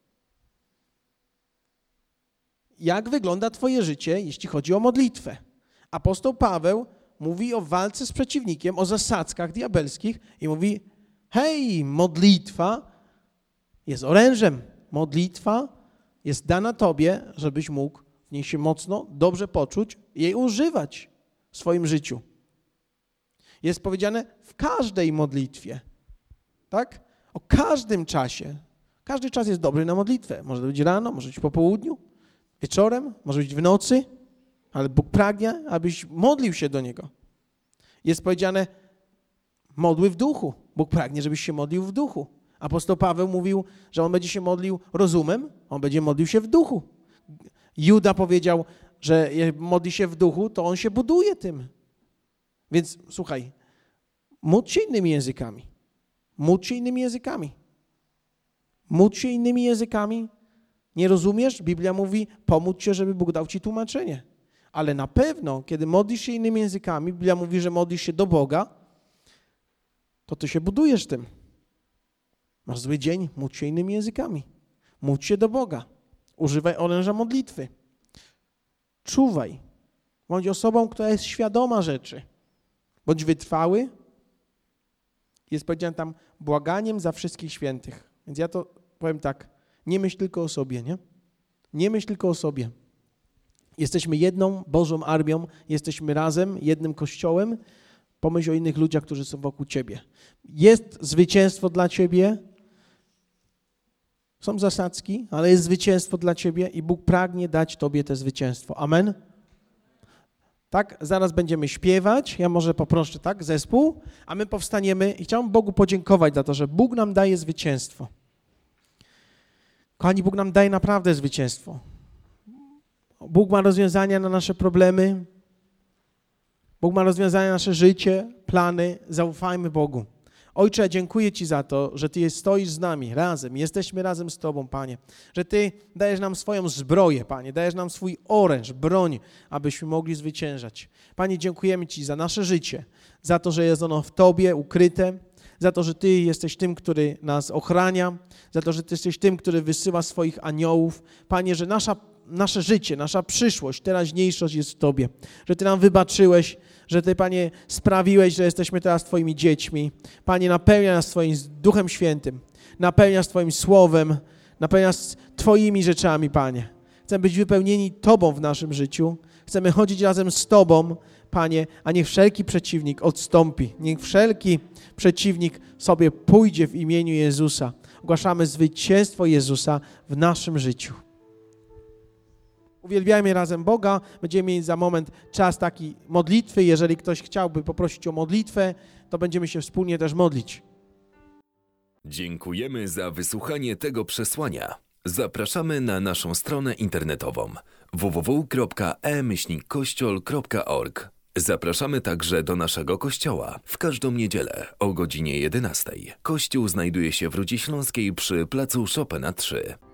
Jak wygląda twoje życie, jeśli chodzi o modlitwę? Apostoł Paweł mówi o walce z przeciwnikiem, o zasadzkach diabelskich i mówi, hej, modlitwa jest orężem. Modlitwa jest dana tobie, żebyś mógł w niej się mocno, dobrze poczuć i jej używać w swoim życiu. Jest powiedziane w każdej modlitwie, tak? O każdym czasie. Każdy czas jest dobry na modlitwę. Może być rano, może być po południu, wieczorem, może być w nocy, ale Bóg pragnie, abyś modlił się do Niego. Jest powiedziane modły w duchu. Bóg pragnie, żebyś się modlił w duchu. Apostoł Paweł mówił, że on będzie się modlił rozumem, on będzie modlił się w duchu. Juda powiedział, że jak modli się w duchu, to on się buduje tym. Więc słuchaj, módl się innymi językami. Módl się innymi językami. Módl się innymi językami. Nie rozumiesz? Biblia mówi, pomódl się, żeby Bóg dał ci tłumaczenie. Ale na pewno, kiedy modlisz się innymi językami, Biblia mówi, że modlisz się do Boga, to ty się budujesz tym. Masz zły dzień, módl się innymi językami. Módl się do Boga. Używaj oręża modlitwy. Czuwaj. Bądź osobą, która jest świadoma rzeczy. Bądź wytrwały. Jest powiedziane tam błaganiem za wszystkich świętych. Więc ja to powiem tak, nie myśl tylko o sobie, nie? Nie myśl tylko o sobie. Jesteśmy jedną Bożą armią, jesteśmy razem, jednym Kościołem. Pomyśl o innych ludziach, którzy są wokół ciebie. Jest zwycięstwo dla ciebie. Są zasadzki, ale jest zwycięstwo dla ciebie i Bóg pragnie dać tobie to zwycięstwo. Amen? Tak, zaraz będziemy śpiewać. Ja może poproszę, tak, zespół, a my powstaniemy i chciałbym Bogu podziękować za to, że Bóg nam daje zwycięstwo. Kochani, Bóg nam daje naprawdę zwycięstwo. Bóg ma rozwiązania na nasze problemy. Bóg ma rozwiązania na nasze życie, plany. Zaufajmy Bogu. Ojcze, dziękuję Ci za to, że Ty stoisz z nami razem. Jesteśmy razem z Tobą, Panie. Że Ty dajesz nam swoją zbroję, Panie. Dajesz nam swój oręż, broń, abyśmy mogli zwyciężać. Panie, dziękujemy Ci za nasze życie. Za to, że jest ono w Tobie ukryte. Za to, że Ty jesteś tym, który nas ochrania. Za to, że Ty jesteś tym, który wysyła swoich aniołów. Panie, że nasza nasze życie, nasza przyszłość, teraźniejszość jest w Tobie. Że Ty nam wybaczyłeś, że Ty, Panie, sprawiłeś, że jesteśmy teraz Twoimi dziećmi. Panie, napełnia nas Twoim Duchem Świętym, napełnia nas Twoim Słowem, napełnia nas Twoimi rzeczami, Panie. Chcemy być wypełnieni Tobą w naszym życiu. Chcemy chodzić razem z Tobą, Panie, a niech wszelki przeciwnik odstąpi. Niech wszelki przeciwnik sobie pójdzie w imieniu Jezusa. Ogłaszamy zwycięstwo Jezusa w naszym życiu. Uwielbiajmy razem Boga. Będziemy mieli za moment czas taki modlitwy. Jeżeli ktoś chciałby poprosić o modlitwę, to będziemy się wspólnie też modlić. Dziękujemy za wysłuchanie tego przesłania. Zapraszamy na naszą stronę internetową w w w kropka e myślnik kościol kropka org. Zapraszamy także do naszego kościoła w każdą niedzielę o godzinie jedenastej. Kościół znajduje się w Rudzie Śląskiej przy placu Chopina trzy.